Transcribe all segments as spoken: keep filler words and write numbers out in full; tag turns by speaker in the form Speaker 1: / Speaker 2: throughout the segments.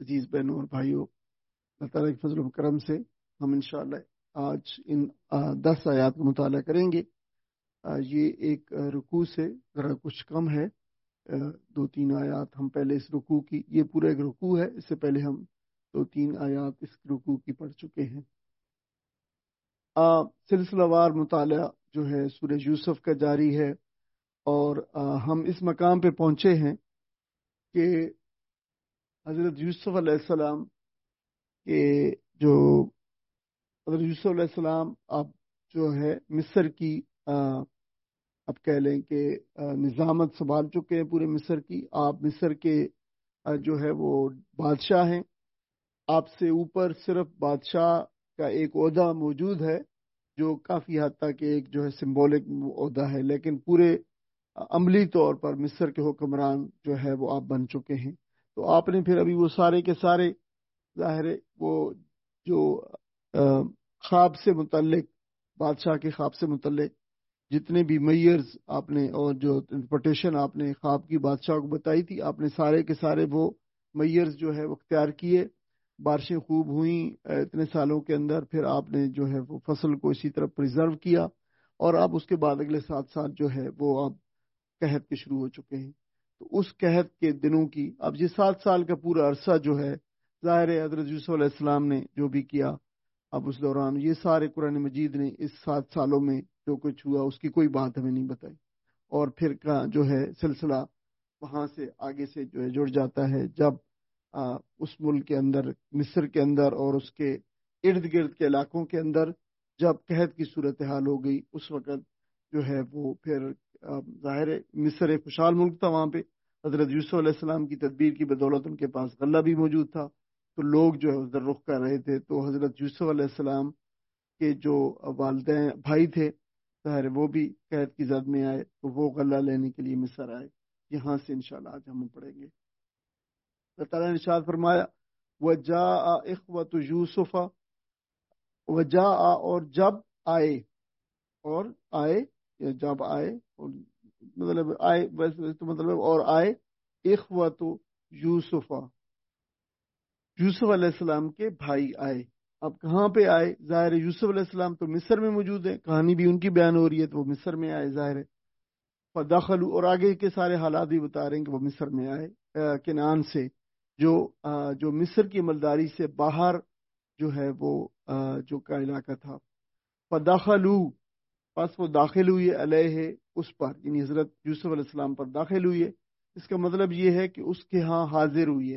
Speaker 1: عزیز بہنوں اور بھائیوں، اللہ تعالیٰ کے فضل و کرم سے ہم انشاءاللہ آج ان آ, دس آیات کا مطالعہ کریں گے۔ آ, یہ ایک آ, رکوع سے ذرا کچھ کم ہے، آ, دو تین آیات ہم پہلے اس رکوع کی، یہ پورا ایک رکوع ہے، اس سے پہلے ہم دو تین آیات اس رکوع کی پڑھ چکے ہیں۔ آ, سلسلہ وار مطالعہ جو ہے سورہ یوسف کا جاری ہے، اور آ, ہم اس مقام پہ پہنچے ہیں کہ حضرت یوسف علیہ السلام کہ جو حضرت یوسف علیہ السلام اب جو ہے مصر کی آ، اب کہہ لیں کہ آ، نظامت سنبھال چکے ہیں پورے مصر کی۔ آپ مصر کے آ، جو ہے وہ بادشاہ ہیں۔ آپ سے اوپر صرف بادشاہ کا ایک عہدہ موجود ہے، جو کافی حد تک ایک جو ہے سمبولک عہدہ ہے، لیکن پورے آ، عملی طور پر مصر کے حکمران جو ہے وہ آپ بن چکے ہیں۔ تو آپ نے پھر ابھی وہ سارے کے سارے ظاہر ہے وہ جو آ، خواب سے متعلق، بادشاہ کے خواب سے متعلق جتنے بھی میئرز آپ نے اور جو انٹرپریٹیشن آپ نے خواب کی بادشاہ کو بتائی تھی، آپ نے سارے کے سارے وہ میئرز جو ہے وہ اختیار کیے۔ بارشیں خوب ہوئیں آ، اتنے سالوں کے اندر، پھر آپ نے جو ہے وہ فصل کو اسی طرح پریزرو کیا، اور اب اس کے بعد اگلے سات سال جو ہے وہ اب قحط کے شروع ہو چکے ہیں۔ تو اس قحط کے دنوں کی اب یہ سات سال کا پورا عرصہ جو ہے، ظاہر ہے حضرت یوسف علیہ السلام نے جو بھی کیا اب اس دوران، یہ سارے قرآن مجید نے اس سات سالوں میں جو کچھ ہوا اس کی کوئی بات ہمیں نہیں بتائی، اور پھر کا جو ہے سلسلہ وہاں سے آگے سے جو ہے جڑ جاتا ہے، جب آ, اس ملک کے اندر، مصر کے اندر اور اس کے ارد گرد کے علاقوں کے اندر جب قحط کی صورتحال ہو گئی، اس وقت جو ہے وہ پھر آ, ظاہر ہے مصر ایک خوشحال ملک تھا، وہاں پہ حضرت یوسف علیہ السلام کی تدبیر کی بدولت ان کے پاس غلہ بھی موجود تھا، تو لوگ جو ہے ادھر رخ کر رہے تھے۔ تو حضرت یوسف علیہ السلام کے جو والدین بھائی تھے، ظاہر ہے وہ بھی قحط کی زد میں آئے، تو وہ غلہ لینے کے لیے مصر آئے۔ یہاں سے انشاءاللہ آج ہم پڑھیں گے۔ اللہ تعالیٰ نے ارشاد فرمایا وَجَاءَ إِخْوَةُ يُوسُفَ، وجاء اور جب آئے، اور آئے یا جب آئے، اور مطلب آئے ویسے تو مطلب اور آئے اخوت یوسف، یوسف علیہ السلام کے بھائی آئے۔ اب کہاں پہ آئے؟ ظاہر ہے یوسف علیہ السلام تو مصر میں موجود ہے، کہانی بھی ان کی بیان ہو رہی ہے، تو وہ مصر میں آئے ظاہر ہے۔ فدخلوا، اور آگے کے سارے حالات بھی بتا رہے ہیں کہ وہ مصر میں آئے کنعان سے، جو جو مصر کی مالداری سے باہر جو ہے وہ جو کا علاقہ تھا۔ فدخلوا، پس وہ داخل ہوئی علیہ، اس پر، یعنی حضرت یوسف علیہ السلام پر داخل ہوئی ہے۔ اس کا مطلب یہ ہے کہ اس کے ہاں حاضر ہوئی ہے۔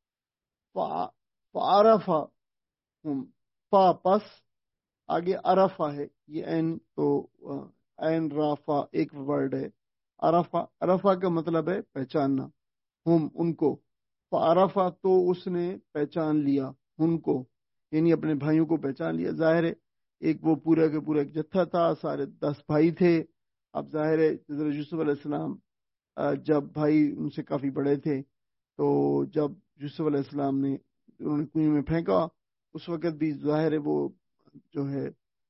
Speaker 1: فعرفا ہم، فا پس آگے عرفہ ہے، یہ عین تو عین رافا ایک ورڈ ہے۔ عرفہ، عرفہ کا مطلب ہے پہچاننا، ہم ان کو، فعرفہ تو اس نے پہچان لیا ان کو، یعنی اپنے بھائیوں کو پہچان لیا۔ ظاہر ہے ایک وہ پورا کے پورا ایک جتھا تھا، سارے دس بھائی تھے۔ اب ظاہر ہے حضرت یوسف علیہ السلام جب بھائی ان سے کافی بڑے تھے، تو جب یوسف علیہ السلام نے انہوں نے کنویں میں پھینکا، اس وقت بھی ظاہر ہے وہ جو ہے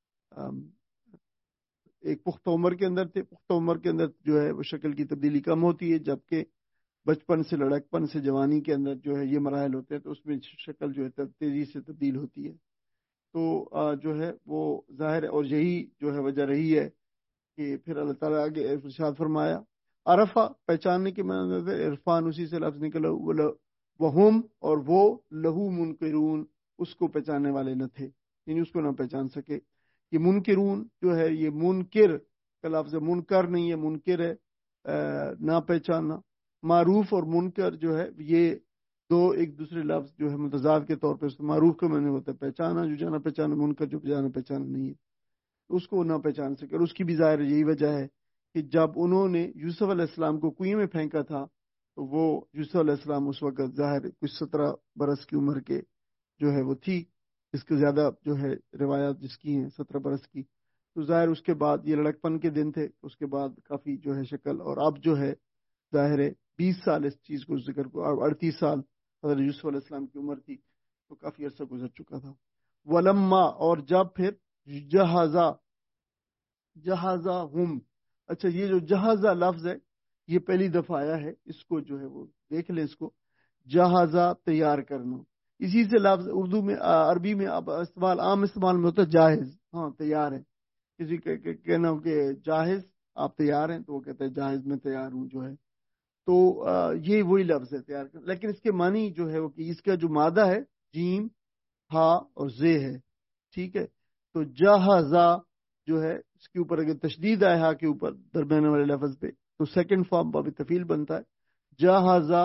Speaker 1: ایک پختہ عمر کے اندر تھے۔ پختہ عمر کے اندر جو ہے وہ شکل کی تبدیلی کم ہوتی ہے، جبکہ بچپن سے لڑکپن سے جوانی کے اندر جو ہے یہ مراحل ہوتے ہیں، تو اس میں شکل جو ہے تیزی سے تبدیل ہوتی ہے۔ تو جو ہے وہ ظاہر ہے، اور یہی جو ہے وجہ رہی ہے کہ پھر اللہ تعالیٰ آگے ارشاد فرمایا عرفہ، پہچاننے کے معنی عرفان، اسی سے لفظ نکلا، وہم، اور وہ لہو منکرون، اس کو پہچاننے والے نہ تھے، یعنی اس کو نہ پہچان سکے۔ یہ منکرون جو ہے، یہ منکر کا لفظ ہے، منکر نہیں ہے، منکر ہے نہ پہچاننا۔ معروف اور منکر جو ہے یہ دو ایک دوسرے لفظ جو ہے متضاد کے طور پہ، معروف کا معنی ہوتا ہے پہچانا، جو جانا پہچانا، منکر جو جانا پہچانا نہیں ہے، اس کو نہ پہچان سکے۔ اور اس کی بھی ظاہر یہی وجہ ہے کہ جب انہوں نے یوسف علیہ السلام کو کنویں میں پھینکا تھا، تو وہ یوسف علیہ السلام اس وقت ظاہر کچھ سترہ برس کی عمر کے جو ہے وہ تھی، اس کے زیادہ جو ہے روایات جس کی ہیں سترہ برس کی، تو ظاہر اس کے بعد یہ لڑکپن کے دن تھے، اس کے بعد کافی جو ہے شکل، اور اب جو ہے ظاہر ہے بیس سال اس چیز کو ذکر کو، اڑتیس سال حضرت یوسف علیہ السلام کی عمر تھی، تو کافی عرصہ گزر چکا تھا۔ ولما، اور جب پھر جہازا، جہازا ہم، اچھا یہ جو جہازا لفظ ہے یہ پہلی دفعہ آیا ہے، اس کو جو ہے وہ دیکھ لیں، اس کو جہازہ تیار کرنا، اسی سے لفظ اردو میں عربی میں اب استعمال عام استعمال میں ہوتا ہے جاہز، ہاں تیار ہے، کسی کا کہنا ہو کہ جاہز آپ تیار ہیں تو وہ کہتا ہے جاہز میں تیار ہوں جو ہے، تو یہ وہی لفظ ہے تیار کرنا، لیکن اس کے معنی جو ہے وہ کہ اس کا جو مادہ ہے جیم ہا اور زے ہے، ٹھیک ہے، تو جہازہ جو ہے اس کے اوپر اگر تشدید آئے ہا کے اوپر درمیانے والے لفظ پہ تو سیکنڈ فارم باب تفیل بنتا ہے، جہازہ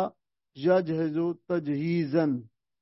Speaker 1: یجہزو تجہیزن،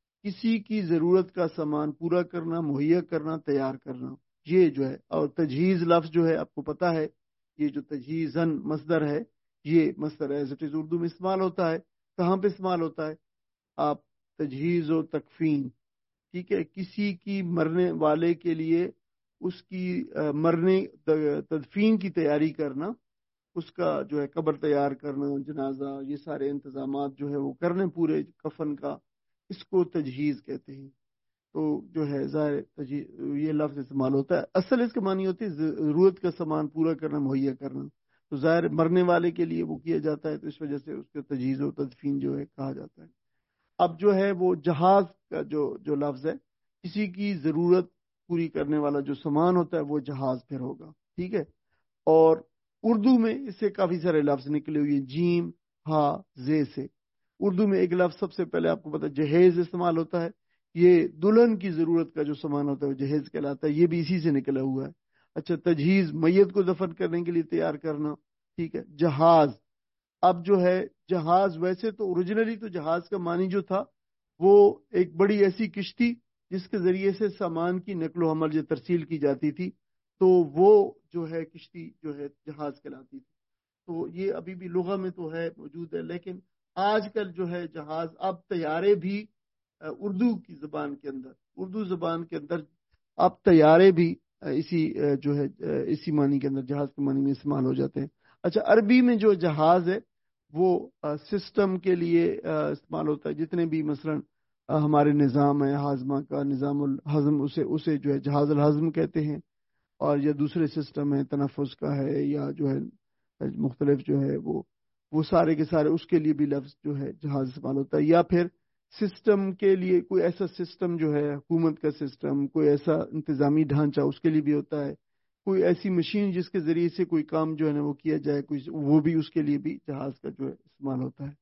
Speaker 1: کسی کی ضرورت کا سامان پورا کرنا، مہیا کرنا، تیار کرنا، یہ جو ہے، اور تجہیز لفظ جو ہے آپ کو پتا ہے، یہ جو تجہیزن مصدر ہے، یہ مصدر ایز اٹ از اردو میں استعمال ہوتا ہے، کہاں پہ استعمال ہوتا ہے؟ آپ تجہیز و تکفین، ٹھیک ہے، کسی کی مرنے والے کے لیے اس کی مرنے تدفین کی تیاری کرنا، اس کا جو ہے قبر تیار کرنا، جنازہ، یہ سارے انتظامات جو ہے وہ کرنے پورے کفن کا، اس کو تجہیز کہتے ہیں، تو جو ہے ظاہر یہ لفظ استعمال ہوتا ہے، اصل اس کے معنی ہوتی ہے ضرورت کا سامان پورا کرنا، مہیا کرنا، تو ظاہر مرنے والے کے لیے وہ کیا جاتا ہے، تو اس وجہ سے اس کو تجہیز و تدفین جو ہے کہا جاتا ہے۔ اب جو ہے وہ جہاز کا جو جو لفظ ہے، کسی کی ضرورت پوری کرنے والا جو سامان ہوتا ہے وہ جہاز پھر ہوگا، ٹھیک ہے، اور اردو میں اس سے کافی سارے لفظ نکلے ہوئے، جیم ہا زے سے، اردو میں ایک لفظ سب سے پہلے آپ کو پتا جہیز استعمال ہوتا ہے، یہ دلہن کی ضرورت کا جو سامان ہوتا ہے وہ جہیز کہلاتا ہے، یہ بھی اسی سے نکلا ہوا ہے۔ اچھا، تجہیز میت کو دفن کرنے کے لیے تیار کرنا، ٹھیک ہے، جہاز، اب جو ہے جہاز ویسے تو اوریجنلی تو جہاز کا معنی جو تھا وہ ایک بڑی ایسی کشتی جس کے ذریعے سے سامان کی نقل و حمل یا ترسیل کی جاتی تھی، تو وہ جو ہے کشتی جو ہے جہاز کہلاتی تھی، تو یہ ابھی بھی لغہ میں تو ہے موجود ہے، لیکن آج کل جو ہے جہاز، اب طیارے بھی اردو کی زبان کے اندر، اردو زبان کے اندر اب طیارے بھی اسی جو ہے اسی معنی کے اندر جہاز کے معنی میں استعمال ہو جاتے ہیں۔ اچھا، عربی میں جو جہاز ہے وہ سسٹم کے لیے استعمال ہوتا ہے، جتنے بھی مثلا ہمارے نظام ہے ہاضمہ کا، نظام الہضم، اسے اسے جو ہے جہاز الہضم کہتے ہیں، اور یا دوسرے سسٹم ہے تنفس کا ہے، یا جو ہے مختلف جو ہے وہ وہ سارے کے سارے اس کے لیے بھی لفظ جو ہے جہاز استعمال ہوتا ہے، یا پھر سسٹم کے لیے کوئی ایسا سسٹم جو ہے حکومت کا سسٹم، کوئی ایسا انتظامی ڈھانچہ اس کے لیے بھی ہوتا ہے، کوئی ایسی مشین جس کے ذریعے سے کوئی کام جو ہے نا وہ کیا جائے، کوئی وہ بھی اس کے لیے بھی جہاز کا جو ہے استعمال ہوتا ہے۔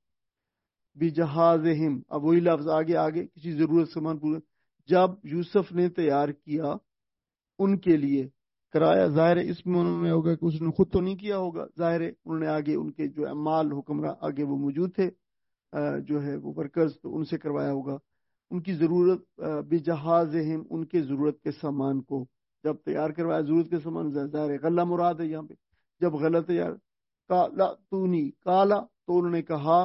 Speaker 1: بھی جہاز ہم، اب وہی لفظ آگے آگے کسی ضرورت سامان پورا، جب یوسف نے تیار کیا ان کے لیے، کرایا، ظاہر ہے اس میں انہوں نے ہوگا کہ اس نے خود تو نہیں کیا ہوگا، ظاہر ہے انہوں نے آگے ان کے جو مال حکمراں آگے وہ موجود تھے جو ہے وہ ورکرز، تو ان سے کروایا ہوگا، ان کی ضرورت بجہازہم، ان کے ضرورت کے سامان کو جب تیار کروایا، ضرورت کے سامان ظاہر ہے غلہ مراد ہے یہاں پہ، جب غلہ تیار، کالا تونی، کالا تو انہوں نے کہا،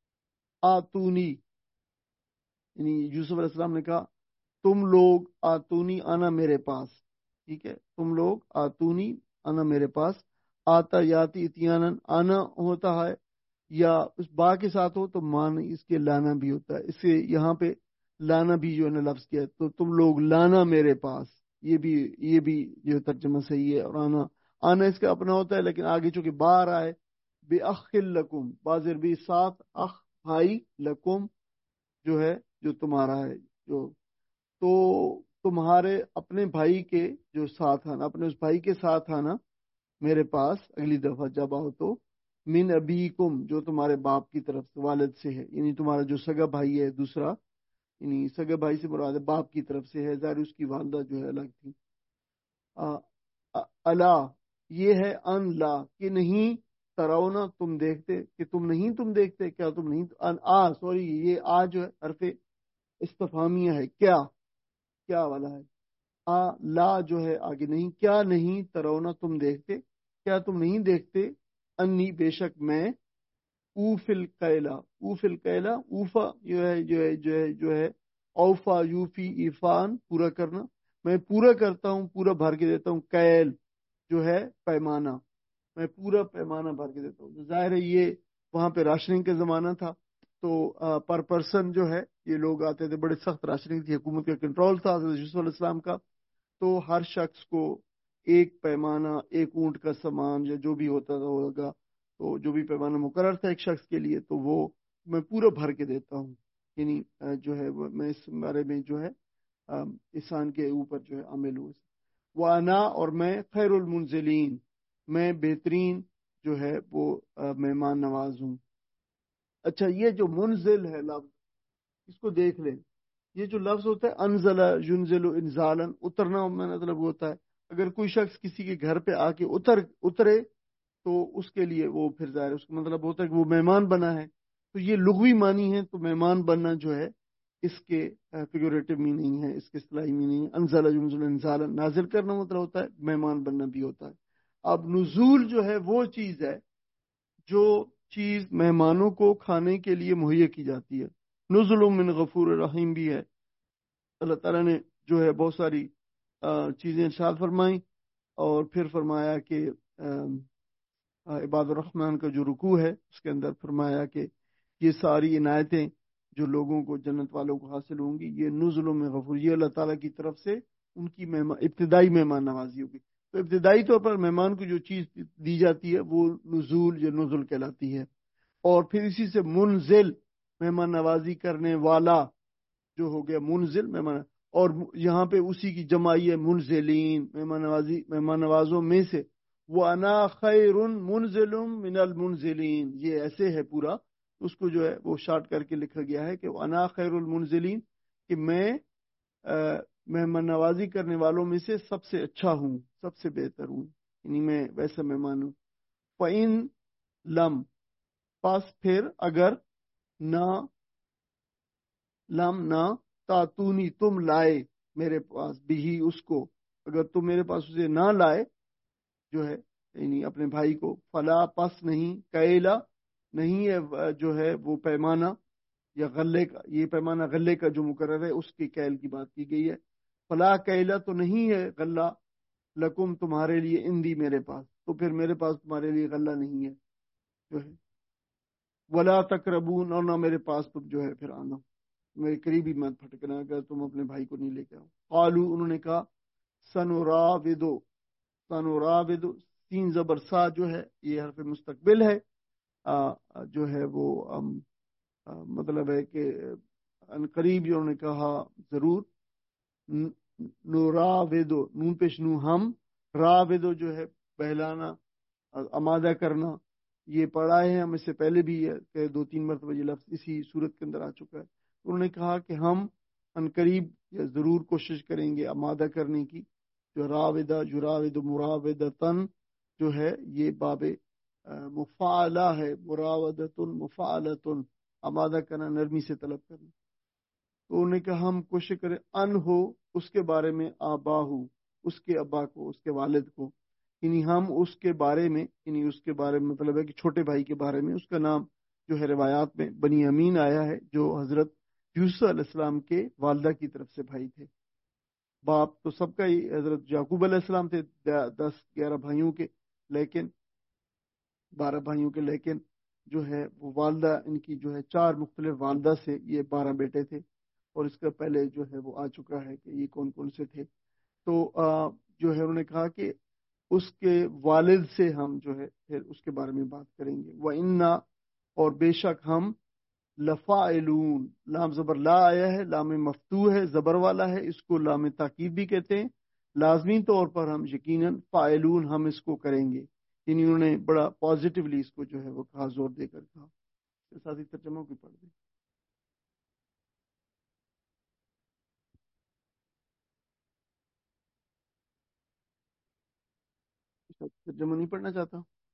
Speaker 1: آتونی، یعنی یوسف علیہ السلام نے کہا تم لوگ، آتونی آنا میرے پاس، ٹھیک ہے، تم لوگ آتونی آنا میرے پاس، آتا یاتی اتیانن، آنا ہوتا ہے یا اس با کے ساتھ ہو تو مان اس کے لانا بھی ہوتا ہے، اس سے یہاں پہ لانا بھی جو ہے نا لفظ کیا ہے، تو تم لوگ لانا میرے پاس، یہ بھی یہ بھی جو ترجمہ صحیح ہے، اور آنا آنا اس کا اپنا ہوتا ہے، لیکن آگے چونکہ با آ رہا ہے، بے اخ لکم، بازر بھی ساتھ، اخ بھائی، لکم جو ہے جو تمہارا ہے، جو تو تمہارے اپنے بھائی کے جو ساتھ آنا، اپنے اس بھائی کے ساتھ آنا میرے پاس اگلی دفعہ جب آؤ تو، من ابیکم، جو تمہارے باپ کی طرف سے، والد سے ہے، یعنی تمہارا جو سگا بھائی ہے دوسرا، یعنی سگا بھائی سے مراد ہے باپ کی طرف سے ہے، ظاہر اس کی والدہ جو ہے الگ تھی، اللہ، یہ ہے ان لا، کہ نہیں، ترونا، تم دیکھتے، کہ تم نہیں تم دیکھتے، کیا تم نہیں، ان آ سوری، یہ آ جو ہے حرف استفہامیہ ہے، کیا کیا والا ہے، آ لا جو ہے آگے نہیں، کیا نہیں، ترونا تم دیکھتے، کیا تم نہیں دیکھتے، انی بے شک میں، اوفل قیلا، اوفل قیلا، اوفا جو ہے جو ہے جو ہے جو ہے اوفا یوفی ایفان، پورا کرنا، میں پورا کرتا ہوں، پورا بھر کے دیتا ہوں، قیل جو ہے پیمانہ، میں پورا پیمانہ بھر کے دیتا ہوں، ظاہر ہے یہ وہاں پہ راشننگ کا زمانہ تھا، تو پر پرسن جو ہے یہ لوگ آتے تھے، بڑے سخت راشننگ تھی، حکومت کا کنٹرول تھا حضرت یوسف علیہ السلام کا، تو ہر شخص کو ایک پیمانہ، ایک اونٹ کا سامان یا جو بھی ہوتا تھا ہوگا، تو جو بھی پیمانہ مقرر تھا ایک شخص کے لیے، تو وہ میں پورا بھر کے دیتا ہوں، یعنی جو ہے وہ میں اس بارے میں جو ہے احسان کے اوپر جو ہے عامل ہوں. وانا اور میں خیر المنزلین، میں بہترین جو ہے وہ مہمان نواز ہوں. اچھا، یہ جو منزل ہے لفظ، اس کو دیکھ لیں. یہ جو لفظ ہوتا ہے انزل ینزل انزالن، اترنا مطلب ہوتا ہے. اگر کوئی شخص کسی کے گھر پہ آ کے اتر اترے تو اس کے لیے وہ پھر ظاہر اس کا مطلب ہوتا ہے کہ وہ مہمان بنا ہے. تو یہ لغوی معنی ہے. تو مہمان بننا جو ہے اس کے فیگوریٹو میننگ ہے، اس کے اصطلاحی میننگ ہے. انزل ینزل انزالن، نازل کرنا مطلب ہوتا ہے، مہمان بننا بھی ہوتا ہے. اب نزول جو ہے وہ چیز ہے جو چیز مہمانوں کو کھانے کے لیے مہیا کی جاتی ہے. نزل من غفور الرحیم بھی ہے. اللہ تعالیٰ نے جو ہے بہت ساری چیزیں ارشاد فرمائیں اور پھر فرمایا کہ عباد الرحمن کا جو رکوع ہے اس کے اندر فرمایا کہ یہ ساری عنایتیں جو لوگوں کو جنت والوں کو حاصل ہوں گی یہ نزل من غفور، یہ اللہ تعالیٰ کی طرف سے ان کی مہمان ابتدائی مہمان نوازی ہوگی. تو ابتدائی طور پر مہمان کو جو چیز دی جاتی ہے وہ نزول یا نزل کہلاتی ہے. اور پھر اسی سے منزل، مہمان نوازی کرنے والا جو ہو گیا منزل مہمان. اور یہاں پہ اسی کی جمائی ہے منزلین، مہمان نوازی مہمان نوازوں میں سے. وانا خیر منزل من المنزلین، یہ ایسے ہے پورا، اس کو جو ہے وہ شارٹ کر کے لکھا گیا ہے کہ وانا خیر المنزلین، کہ میں مہمان نوازی کرنے والوں میں سے سب سے اچھا ہوں، سب سے بہتر ہوں، یعنی میں ویسا مہمان ہوں. فَإِن لم، پس پھر اگر نہ لم نہ تاتونی تم لائے میرے پاس بھی اس کو، اگر تم میرے پاس اسے نہ لائے جو ہے یعنی اپنے بھائی کو، فلا پس نہیں، کیلا نہیں ہے جو ہے وہ پیمانہ یا غلے کا، یہ پیمانہ غلے کا جو مقرر ہے اس کی کیل کی بات کی گئی ہے. فلا کیلا تو نہیں ہے غلہ، لکم تمہارے لیے، اندی میرے پاس، تو پھر میرے پاس تمہارے لیے غلہ نہیں ہے جو ہے. ولا تقربون، اور نہ میرے پاس تم جو ہے پھر آنا، میرے قریبی مت پھٹکنا اگر تم اپنے بھائی کو نہیں لے کے آؤ. قالو، انہوں نے کہا سنراودو، سنراودو، تین زبر سا جو ہے یہ حرف مستقبل ہے، آ, جو ہے وہ آم, آ, مطلب ہے کہ ان قریب جو انہوں نے کہا ضرور. نراودو، نون پیش نو ہم، راودو جو ہے بہلانا، آمادہ کرنا. یہ پڑھا ہے ہم اس سے پہلے بھی ہے کہ دو تین مرتبہ یہ لفظ اسی صورت کے اندر آ چکا ہے. انہوں نے کہا کہ ہم انقریب یا ضرور کوشش کریں گے آمادہ کرنے کی. جو راودہ، جراود، مراودتن جو ہے یہ باب مفعلہ ہے، مراودتن مفعلتن، آمادہ کرنا، نرمی سے طلب کرنا. تو انہوں نے کہا ہم کوشش کریں ان ہو اس کے بارے میں، آبا ہو اس کے ابا کو، اس کے والد کو، یعنی ہم اس کے بارے میں، یعنی اس کے بارے میں مطلب ہے کہ چھوٹے بھائی کے بارے میں. اس کا نام جو ہے روایات میں بنی امین آیا ہے، جو حضرت یوسف علیہ السلام کے والدہ کی طرف سے بھائی تھے. باپ تو سب کا ہی حضرت یعقوب علیہ السلام تھے، دس گیارہ بھائیوں کے، لیکن بارہ بھائیوں کے، لیکن جو ہے وہ والدہ ان کی جو ہے چار مختلف والدہ سے یہ بارہ بیٹے تھے. اور اس کا پہلے جو ہے وہ آ چکا ہے کہ یہ کون کون سے تھے. تو جو ہے انہوں نے کہا کہ اس کے والد سے ہم جو ہے پھر اس کے بارے میں بات کریں گے. وَإِنَّا، اور بے شک ہم، لفاعلون، لام زبر لا آیا ہے، لام مفتوح ہے، زبر والا ہے، اس کو لام تاکید بھی کہتے ہیں. لازمی طور پر ہم یقیناً فاعلون، ہم اس کو کریں گے. یعنی انہوں نے بڑا پازیٹیولی اس کو جو ہے وہ کہا، زور دے کر کہا. ساتھ ہی ترجمہ بھی پڑھ دیں. ترجمہ نہیں پڑھنا چاہتا؟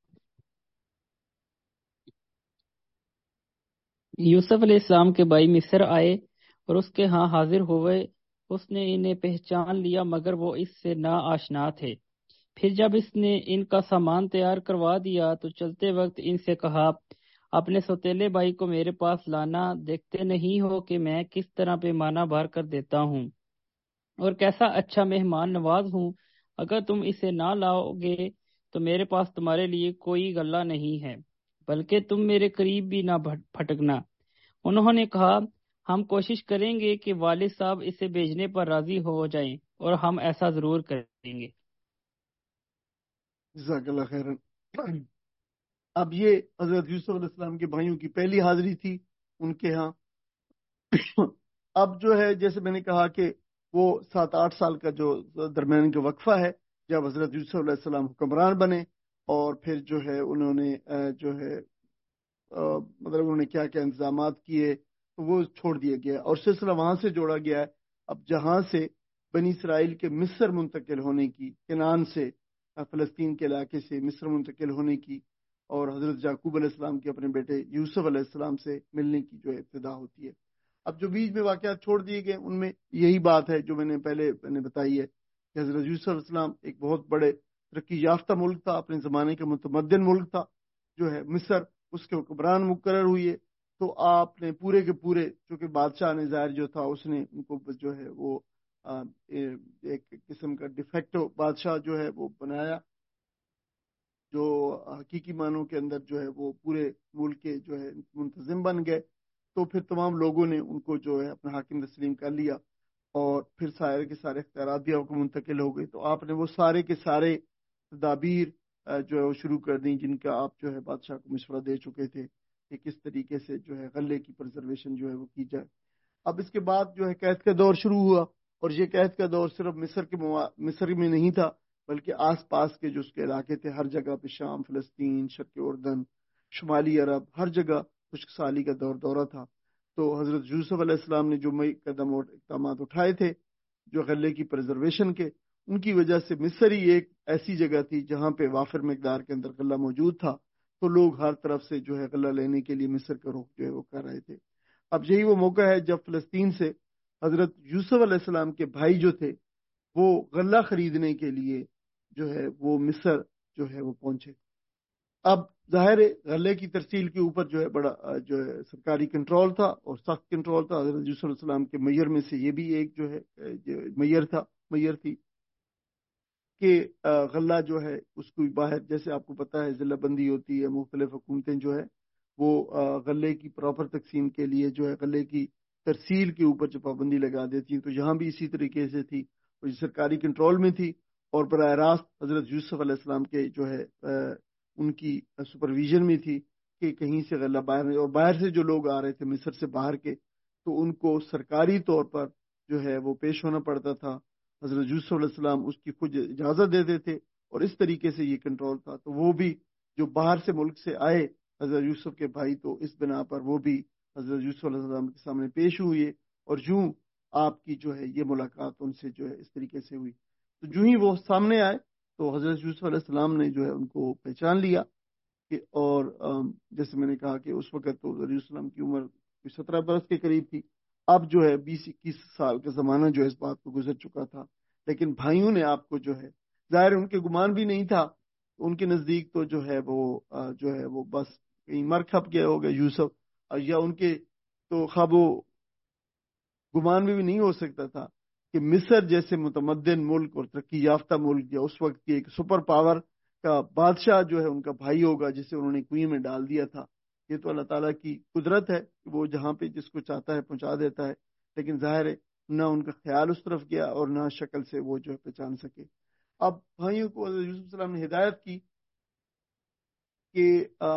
Speaker 2: یوسف علیہ السلام کے بھائی مصر آئے اور اس کے ہاں حاضر ہوئے. اس نے انہیں پہچان لیا مگر وہ اس سے نا آشنا تھے. پھر جب اس نے ان کا سامان تیار کروا دیا تو چلتے وقت ان سے کہا، اپنے سوتیلے بھائی کو میرے پاس لانا، دیکھتے نہیں ہو کہ میں کس طرح پیمانہ بھر کر دیتا ہوں اور کیسا اچھا مہمان نواز ہوں. اگر تم اسے نہ لاؤ گے تو میرے پاس تمہارے لیے کوئی غلہ نہیں ہے، بلکہ تم میرے قریب بھی نہ پھٹکنا. انہوں نے کہا، ہم کوشش کریں گے کہ والد صاحب اسے بھیجنے پر راضی ہو جائیں، اور ہم ایسا ضرور کریں گے.
Speaker 1: جزاک اللہ خیرن. اب یہ حضرت یوسف علیہ السلام کے بھائیوں کی پہلی حاضری تھی ان کے ہاں. اب جو ہے جیسے میں نے کہا کہ وہ سات آٹھ سال کا جو درمیان کا وقفہ ہے جب حضرت یوسف علیہ السلام حکمران بنے، اور پھر جو ہے انہوں نے جو ہے مطلب انہوں نے کیا کیا انتظامات کیے، تو وہ چھوڑ دیا گیا اور سلسلہ وہاں سے جوڑا گیا ہے۔ اب جہاں سے بنی اسرائیل کے مصر منتقل ہونے کی، کنعان سے، فلسطین کے علاقے سے مصر منتقل ہونے کی، اور حضرت یعقوب علیہ السلام کے اپنے بیٹے یوسف علیہ السلام سے ملنے کی جو ابتدا ہوتی ہے۔ اب جو بیچ میں واقعات چھوڑ دیے گئے ان میں یہی بات ہے جو میں نے پہلے میں نے بتائی ہے کہ حضرت یوسف علیہ السلام ایک بہت بڑے ترقی یافتہ ملک تھا، اپنے زمانے کا متمدن ملک تھا جو ہے مصر، اس کے حکمران مقرر ہوئے، تو آپ نے پورے کے پورے، چونکہ بادشاہ نے ظاہر جو تھا اس نے ان کو جو ہے وہ ایک قسم کا ڈیفیکٹو بادشاہ جو ہے وہ بنایا، جو حقیقی معنوں کے اندر جو ہے وہ پورے ملک کے جو ہے منتظم بن گئے۔ تو پھر تمام لوگوں نے ان کو جو ہے اپنا حاکم تسلیم کر لیا، اور پھر سارے کے سارے اختیارات بھی آپ کو منتقل ہو گئے۔ تو آپ نے وہ سارے کے سارے تدابیر جو ہے وہ شروع کر دیں جن کا آپ جو ہے بادشاہ کو مشورہ دے چکے تھے کہ کس طریقے سے جو ہے غلے کی پرزرویشن جو ہے وہ کی جائے۔ اب اس کے بعد جو ہے قحط کا دور شروع ہوا، اور یہ قحط کا دور صرف مصر کے موا... مصر میں نہیں تھا، بلکہ آس پاس کے جو اس کے علاقے تھے ہر جگہ پہ، شام، فلسطین، شرق اردن، شمالی عرب، ہر جگہ خشک سالی کا دور دورہ تھا۔ تو حضرت یوسف علیہ السلام نے جو مئی قدم اور اقدامات اٹھائے تھے جو غلے کی پرزرویشن کے، ان کی وجہ سے مصر ہی ایک ایسی جگہ تھی جہاں پہ وافر مقدار کے اندر غلہ موجود تھا، تو لوگ ہر طرف سے جو ہے غلہ لینے کے لیے مصر کا رخ جو ہے وہ کر رہے تھے۔ اب یہی وہ موقع ہے جب فلسطین سے حضرت یوسف علیہ السلام کے بھائی جو تھے وہ غلہ خریدنے کے لیے جو ہے وہ مصر جو ہے وہ پہنچے۔ اب ظاہر غلے کی ترسیل کے اوپر جو ہے بڑا جو ہے سرکاری کنٹرول تھا اور سخت کنٹرول تھا۔ حضرت یوسف علیہ السلام کے میئر میں سے یہ بھی ایک جو ہے میئر تھا میئر تھی کہ غلہ جو ہے اس کو باہر، جیسے آپ کو پتا ہے ضلع بندی ہوتی ہے، مختلف حکومتیں جو ہے وہ غلے کی پراپر تقسیم کے لیے جو ہے غلے کی ترسیل کے اوپر جو پابندی لگا دیتی ہیں، تو یہاں بھی اسی طریقے سے تھی، اور سرکاری کنٹرول میں تھی، اور براہ راست حضرت یوسف علیہ السلام کے جو ہے ان کی سپرویژن میں تھی کہ کہیں سے غلہ باہر نہیں، اور باہر سے جو لوگ آ رہے تھے مصر سے باہر کے، تو ان کو سرکاری طور پر جو ہے وہ پیش ہونا پڑتا تھا۔ حضرت یوسف علیہ السلام اس کی خود اجازت دیتے تھے، اور اس طریقے سے یہ کنٹرول تھا۔ تو وہ بھی جو باہر سے ملک سے آئے حضرت یوسف کے بھائی، تو اس بنا پر وہ بھی حضرت یوسف علیہ السلام کے سامنے پیش ہوئے، اور یوں آپ کی جو ہے یہ ملاقات ان سے جو ہے اس طریقے سے ہوئی۔ تو جو ہی وہ سامنے آئے تو حضرت یوسف علیہ السلام نے جو ہے ان کو پہچان لیا کہ، اور جیسے میں نے کہا کہ اس وقت تو حضرت یوسف السلام کی عمر سترہ برس کے قریب تھی، اب جو ہے بیس اکیس سال کا زمانہ جو ہے اس بات کو گزر چکا تھا، لیکن بھائیوں نے آپ کو جو ہے ظاہر ان کے گمان بھی نہیں تھا، ان کے نزدیک تو جو ہے وہ جو ہے وہ بس کہیں مر کھپ گیا ہوگا یوسف، یا ان کے تو خواب و گمان میں بھی نہیں ہو سکتا تھا کہ مصر جیسے متمدن ملک اور ترقی یافتہ ملک یا اس وقت کی ایک سپر پاور کا بادشاہ جو ہے ان کا بھائی ہوگا جسے انہوں نے کنویں میں ڈال دیا تھا۔ یہ تو اللہ تعالیٰ کی قدرت ہے کہ وہ جہاں پہ جس کو چاہتا ہے پہنچا دیتا ہے، لیکن ظاہر ہے نہ ان کا خیال اس طرف گیا اور نہ شکل سے وہ جو ہے پہچان سکے۔ اب بھائیوں کو حضرت یوسف السلام نے ہدایت کی کہ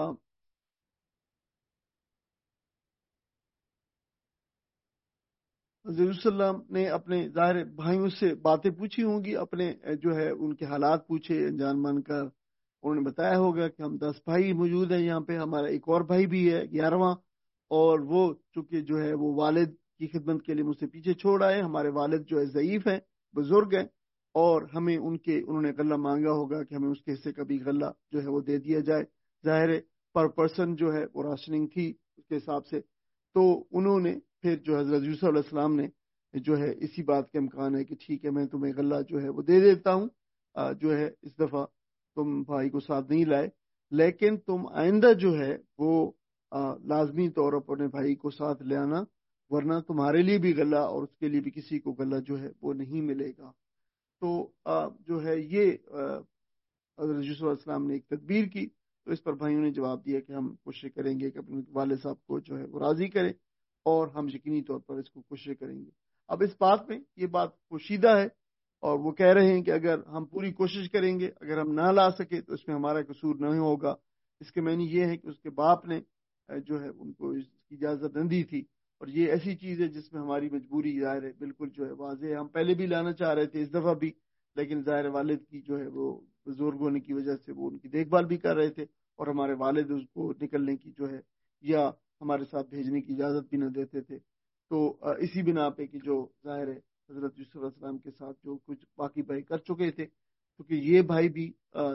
Speaker 1: حضرت یوسف السلام نے اپنے ظاہر بھائیوں سے باتیں پوچھی ہوں گی، اپنے جو ہے ان کے حالات پوچھے جان مان کر، انہوں نے بتایا ہوگا کہ ہم دس بھائی موجود ہیں یہاں پہ، ہمارا ایک اور بھائی بھی ہے گیارہواں، اور وہ چونکہ جو ہے وہ والد کی خدمت کے لیے مجھ سے پیچھے چھوڑ آئے، ہمارے والد جو ہے ضعیف ہیں، بزرگ ہیں، اور ہمیں ان کے انہوں نے غلہ مانگا ہوگا کہ ہمیں اس کے حصے کا بھی غلہ جو ہے وہ دے دیا جائے۔ ظاہر ہے پر پرسن جو ہے وہ راشننگ تھی اس کے حساب سے، تو انہوں نے پھر جو حضرت یوسف علیہ السلام نے جو ہے اسی بات کا امکان ہے کہ ٹھیک ہے میں تمہیں غلہ جو ہے وہ دے دیتا ہوں، جو ہے اس دفعہ تم بھائی کو ساتھ نہیں لائے، لیکن تم آئندہ جو ہے وہ لازمی طور پر اپنے بھائی کو ساتھ لے آنا، ورنہ تمہارے لیے بھی غلہ اور اس کے لیے بھی کسی کو غلہ جو ہے وہ نہیں ملے گا۔ تو جو ہے یہ حضرت یوسف علیہ السلام نے ایک تدبیر کی، تو اس پر بھائیوں نے جواب دیا کہ ہم کوشش کریں گے کہ اپنے والد صاحب کو جو ہے وہ راضی کریں، اور ہم یقینی طور پر اس کو کوشش کریں گے۔ اب اس بات میں یہ بات پوشیدہ ہے، اور وہ کہہ رہے ہیں کہ اگر ہم پوری کوشش کریں گے، اگر ہم نہ لا سکے تو اس میں ہمارا قصور نہیں ہوگا۔ اس کے معنی یہ ہے کہ اس کے باپ نے جو ہے ان کو اس کی اجازت نہ دی تھی، اور یہ ایسی چیز ہے جس میں ہماری مجبوری ظاہر ہے بالکل جو ہے واضح ہے. ہم پہلے بھی لانا چاہ رہے تھے اس دفعہ بھی، لیکن ظاہر والد کی جو ہے وہ بزرگ ہونے کی وجہ سے وہ ان کی دیکھ بھال بھی کر رہے تھے، اور ہمارے والد اس کو نکلنے کی جو ہے یا ہمارے ساتھ بھیجنے کی اجازت بھی نہ دیتے تھے. تو اسی بنا پہ کہ جو ظاہر ہے حضرت یوسف علیہ السلام کے ساتھ جو کچھ باقی بھائی کر چکے تھے، کیونکہ یہ بھائی بھی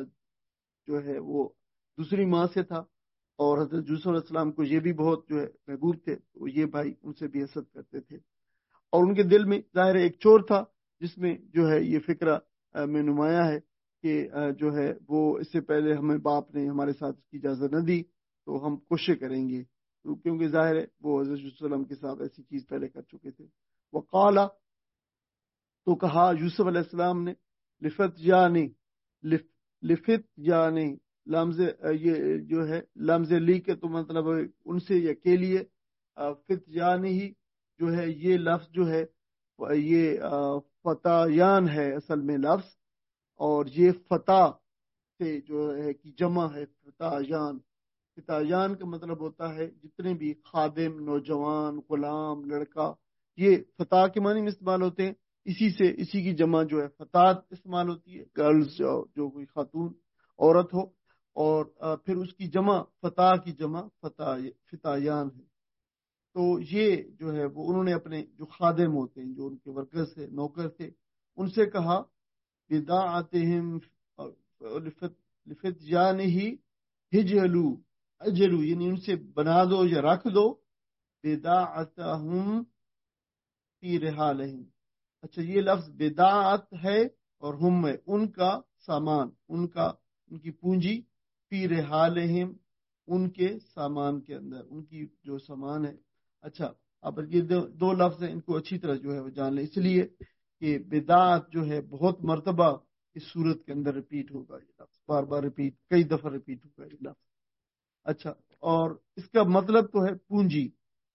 Speaker 1: جو ہے وہ دوسری ماں سے تھا، اور حضرت یوسف علیہ السلام کو یہ بھی بہت جو ہے محبوب تھے، تو یہ بھائی ان سے بھی حسد کرتے تھے. اور ان کے دل میں ظاہر ایک چور تھا جس میں جو ہے یہ فکرہ میں نمایاں ہے کہ جو ہے وہ اس سے پہلے ہمیں باپ نے ہمارے ساتھ اس کی اجازت نہ دی تو ہم کوشش کریں گے، کیونکہ ظاہر ہے وہ حضرت یوسف علیہ السلام کے ساتھ ایسی چیز پہلے کر چکے تھے. وقال، تو کہا یوسف علیہ السلام نے، لفت جانی، لفت جانی لمز یہ جو ہے لمز لی کے تو مطلب ان سے یا کے لیے، فت جانی ہی جو ہے یہ لفظ جو ہے یہ فتایان ہے اصل میں لفظ، اور یہ فتح سے جو ہے کہ جمع ہے فتایان. فتایان کا مطلب ہوتا ہے جتنے بھی خادم، نوجوان، غلام، لڑکا، یہ فتح کے معنی میں استعمال ہوتے ہیں. اسی سے اسی کی جمع جو ہے فتات استعمال ہوتی ہے، گرلز جو, جو کوئی خاتون عورت ہو، اور پھر اس کی جمع فتح کی جمع فتح فتایان ہے. تو یہ جو ہے وہ انہوں نے اپنے جو خادم ہوتے ہیں، جو ان کے ورکرز تھے، نوکر تھے، ان سے کہا بداعتہم لفت جانہی ہجلو، اجلو یعنی ان سے بنا دو یا رکھ دو، بداعتہم فی رحالہم. اچھا، یہ لفظ بداعت ہے اور ہم ہے ان کا سامان، ان کا ان کی پونجی، فی رحالہم ان کے سامان کے اندر، ان کی جو سامان ہے. اچھا، اب یہ دو, دو لفظ ہیں، ان کو اچھی طرح جو ہے وہ جان لیں، اس لیے کہ بدعت جو ہے بہت مرتبہ اس صورت کے اندر ریپیٹ ہوگا، یہ لفظ بار بار ریپیٹ، کئی دفعہ ریپیٹ ہوگا یہ لفظ. اچھا، اور اس کا مطلب تو ہے پونجی.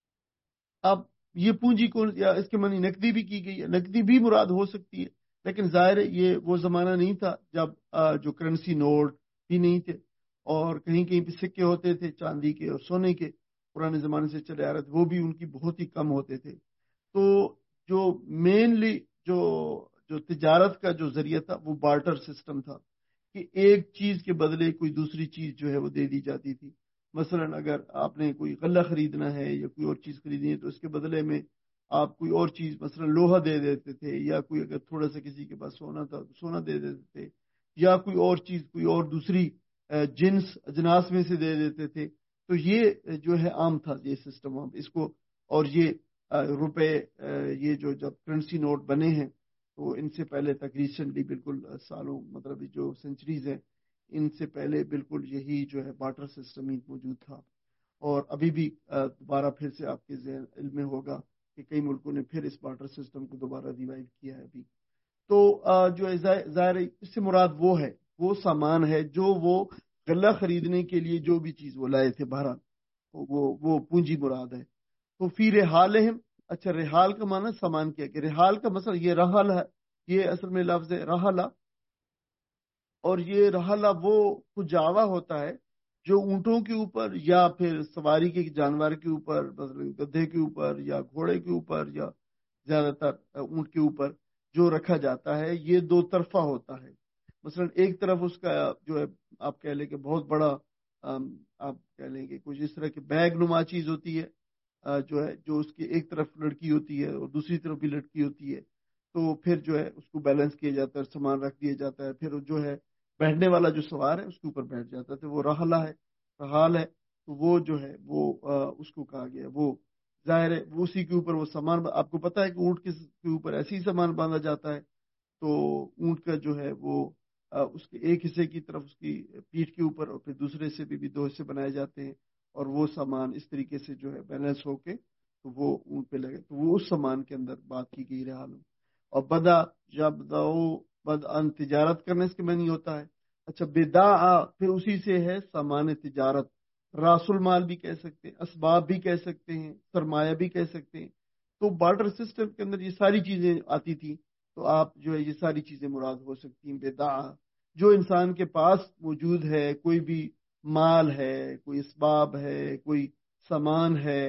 Speaker 1: اب یہ پونجی کو یا اس کے معنی نقدی بھی کی گئی ہے، نقدی بھی مراد ہو سکتی ہے، لیکن ظاہر ہے یہ وہ زمانہ نہیں تھا جب جو کرنسی نوٹ بھی نہیں تھے، اور کہیں کہیں پہ سکے ہوتے تھے چاندی کے اور سونے کے، پرانے زمانے سے چلے آ رہے تھے، وہ بھی ان کی بہت ہی کم ہوتے تھے. تو جو مینلی جو جو تجارت کا جو ذریعہ تھا وہ بارٹر سسٹم تھا، کہ ایک چیز کے بدلے کوئی دوسری چیز جو ہے وہ دے دی جاتی تھی. مثلا اگر آپ نے کوئی غلہ خریدنا ہے یا کوئی اور چیز خریدنی ہے تو اس کے بدلے میں آپ کوئی اور چیز مثلا لوہا دے دیتے تھے، یا کوئی اگر تھوڑا سا کسی کے پاس سونا تھا تو سونا دے دیتے تھے، یا کوئی اور چیز کوئی اور دوسری جنس اجناس میں سے دے دیتے تھے. تو یہ جو ہے عام تھا یہ سسٹم اس کو. اور یہ روپے یہ جو جب کرنسی نوٹ بنے ہیں تو ان سے پہلے تک ریسنٹلی بالکل سالوں مطلب جو سینچریز ہیں ان سے پہلے بالکل یہی جو ہے بارٹر سسٹم ہی موجود تھا. اور ابھی بھی دوبارہ پھر سے آپ کے ذہن علم میں ہوگا کہ کئی ملکوں نے پھر اس بارٹر سسٹم کو دوبارہ ریوائیو کیا ہے ابھی. تو جو ظاہر اس سے مراد وہ ہے، وہ سامان ہے جو وہ غلہ خریدنے کے لیے جو بھی چیز وہ لائے تھے باہر، وہ وہ پونجی مراد ہے. تو فی رحالہم، اچھا رحال کا معنی سامان کیا کہ رحال کا مثلا یہ رحل ہے، یہ اصل میں لفظ ہے رحلہ، اور یہ رحلہ وہ کجاوا ہوتا ہے جو اونٹوں کے اوپر یا پھر سواری کے جانور کے اوپر، گدھے کے اوپر یا گھوڑے کے اوپر یا زیادہ تر اونٹ کے اوپر جو رکھا جاتا ہے. یہ دو طرفہ ہوتا ہے. مثلا ایک طرف اس کا جو ہے آپ کہہ لیں کہ بہت بڑا آپ کہہ لیں کہ کچھ اس طرح کی بیگ نما چیز ہوتی ہے جو ہے جو اس کی ایک طرف لڑکی ہوتی ہے اور دوسری طرف بھی لڑکی ہوتی ہے. تو پھر جو ہے اس کو بیلنس کیا جاتا ہے، سامان رکھ دیا جاتا ہے، پھر جو ہے بیٹھنے والا جو سوار ہے اس کے اوپر بیٹھ جاتا ہے، تو وہ رحلہ ہے، رحال ہے. تو وہ جو ہے وہ اس کو کہا گیا، وہ ظاہر ہے وہ اسی کے اوپر وہ سامان. آپ کو پتا ہے کہ اونٹ کے اوپر ایسے ہی سامان باندھا جاتا ہے. تو اونٹ کا جو ہے وہ اس کے ایک حصے کی طرف اس کی پیٹھ کے اوپر اور پھر دوسرے حصے بھی, بھی دو حصے بنائے جاتے ہیں، اور وہ سامان اس طریقے سے جو ہے بیلنس ہو کے تو وہ اونٹ پہ لگے. تو وہ اس سامان کے اندر بات کی گئی رحال. اور بدا جب بد ان تجارت کرنے اس کے میں نہیں ہوتا ہے. اچھا، بدا پھر اسی سے ہے سامان تجارت، راس المال بھی کہہ سکتے ہیں، اسباب بھی کہہ سکتے ہیں، سرمایہ بھی کہہ سکتے ہیں. تو بارٹر سسٹم کے اندر یہ ساری چیزیں آتی تھیں، تو آپ جو ہے یہ ساری چیزیں مراد ہو سکتی ہیں. بدا جو انسان کے پاس موجود ہے، کوئی بھی مال ہے، کوئی اسباب ہے، کوئی سامان ہے،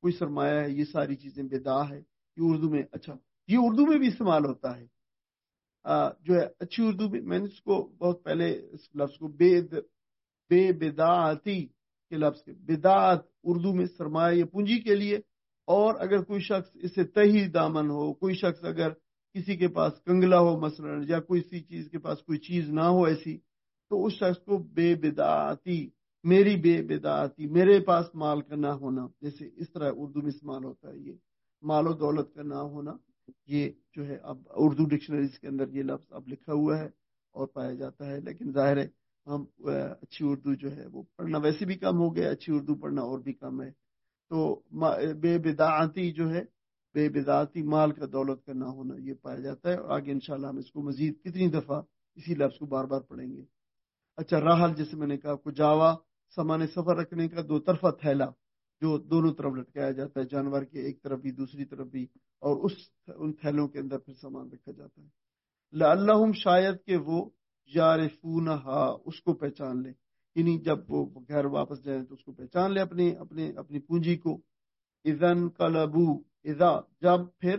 Speaker 1: کوئی سرمایہ ہے، یہ ساری چیزیں بدع ہے. یہ اردو میں، اچھا یہ اردو میں بھی استعمال ہوتا ہے. آ, جو ہے اچھی اردو میں، میں نے اس کو بہت پہلے اس لفظ کو بے بے بدعاتی کے لفظ کے، بدعت اردو میں سرمایہ یا پونجی کے لیے. اور اگر کوئی شخص اس سے تہی دامن ہو، کوئی شخص اگر کسی کے پاس کنگلا ہو مثلا، یا کوئی سی چیز کے پاس کوئی چیز نہ ہو ایسی، تو اس شخص کو بے بدعاتی، میری بے بدعاتی، میرے پاس مال کا نہ ہونا، جیسے اس طرح اردو میں استعمال ہوتا ہے یہ مال و دولت کا نہ ہونا. یہ جو ہے اب اردو ڈکشنریز کے اندر یہ لفظ اب لکھا ہوا ہے اور پایا جاتا ہے. لیکن ظاہر ہے ہم اچھی اردو جو ہے وہ پڑھنا ویسے بھی کم ہو گیا، اچھی اردو پڑھنا اور بھی کم ہے. تو بے بدعاتی جو ہے، بے بدعاتی مال کا دولت کا نہ ہونا، یہ پایا جاتا ہے. اور آگے انشاءاللہ ہم اس کو مزید کتنی دفعہ اسی لفظ کو بار بار پڑھیں گے. اچھا راحل، جیسے میں نے کہا آپ کو، جاوا سامان سفر رکھنے کا دو طرفہ تھیلا جو دونوں طرف لٹکایا جاتا ہے، جانور کے ایک طرف بھی دوسری طرف بھی، اور اس ان تھیلوں کے اندر پھر سامان رکھا جاتا ہے. لعلہم، شاید کہ وہ یعرفونہا، اس کو پہچان لیں، یعنی جب وہ گھر واپس جائیں تو اس کو پہچان لیں، اپنے اپنے اپنی پونجی کو. اذن قلبو، اذا جب، پھر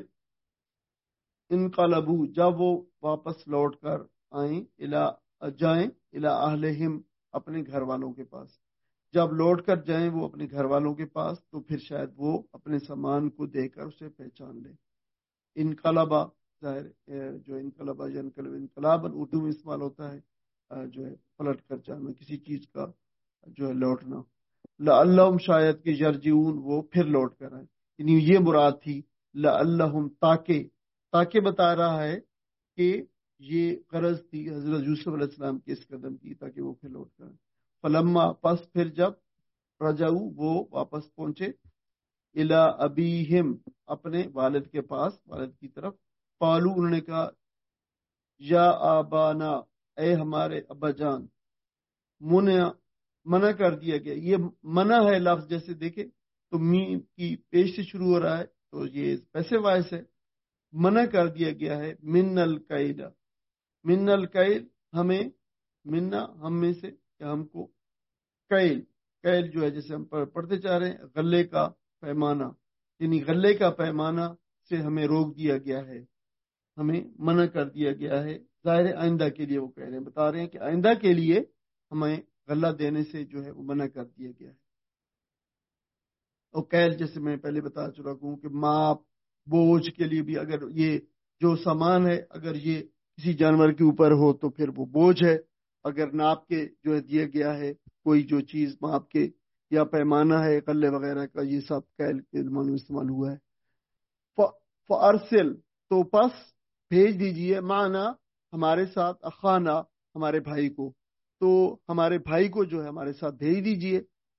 Speaker 1: انقلبو جب وہ واپس لوٹ کر آئیں، الا جائیں، الا اہلہم، اپنے گھر والوں کے پاس. جب لوٹ کر جائیں وہ اپنے گھر والوں کے پاس، تو پھر شاید وہ اپنے سامان کو دیکھ کر اسے پہچان لیں. انقلبا، ظاہر جو انقلبا یا انقلب، انقلاب اردو میں استعمال ہوتا ہے جو ہے پلٹ کر جانا، کسی چیز کا جو ہے لوٹنا. لعلہم، شاید کہ یرجعون، وہ پھر لوٹ کر آئیں، یعنی یہ مراد تھی لعلہم، تاکہ تاکہ بتا رہا ہے کہ یہ غرض تھی حضرت یوسف علیہ السلام کے اس قدم کی، تاکہ وہ پھر لوٹ کر آئیں. فلما، پس پھر جب، رجعو، وہ واپس پہنچے، الی ابیہم، اپنے والد کے پاس، والد کی طرف. قالو، انہوں نے کہا، یا آبانا، اے ہمارے ابا جان. منع، منع کر دیا گیا. یہ منع ہے لفظ، جیسے دیکھیں تو میم کی پیش سے شروع ہو رہا ہے تو یہ پیسے وائس ہے. منع کر دیا گیا ہے من الکیل، من الکیل، ہمیں، منا ہم میں سے، یا ہم کو، کیل، کیل جو ہے جیسے ہم پڑھتے چاہ رہے ہیں غلے کا پیمانہ، یعنی غلے کا پیمانہ سے ہمیں روک دیا گیا ہے، ہمیں منع کر دیا گیا ہے. ظاہر آئندہ کے لیے وہ کہہ رہے ہیں، بتا رہے ہیں کہ آئندہ کے لیے ہمیں غلہ دینے سے جو ہے وہ منع کر دیا گیا ہے. اور کیل جیسے میں پہلے بتا چکا ہوں کہ ماپ، بوجھ کے لیے بھی، اگر یہ جو سامان ہے اگر یہ کسی جانور کے اوپر ہو تو پھر وہ بوجھ ہے. اگر ناپ کے جو ہے دیا گیا ہے کوئی جو چیز ماپ کے یا پیمانہ ہے غلے وغیرہ کا، یہ سب کیل کے زمانے میں استعمال ہوا ہے. فارسل، تو پس بھیج دیجئے، معنا، ہمارے ساتھ، اخانا، ہمارے بھائی کو، تو ہمارے بھائی کو جو ہے ہمارے ساتھ بھیج دیجئے.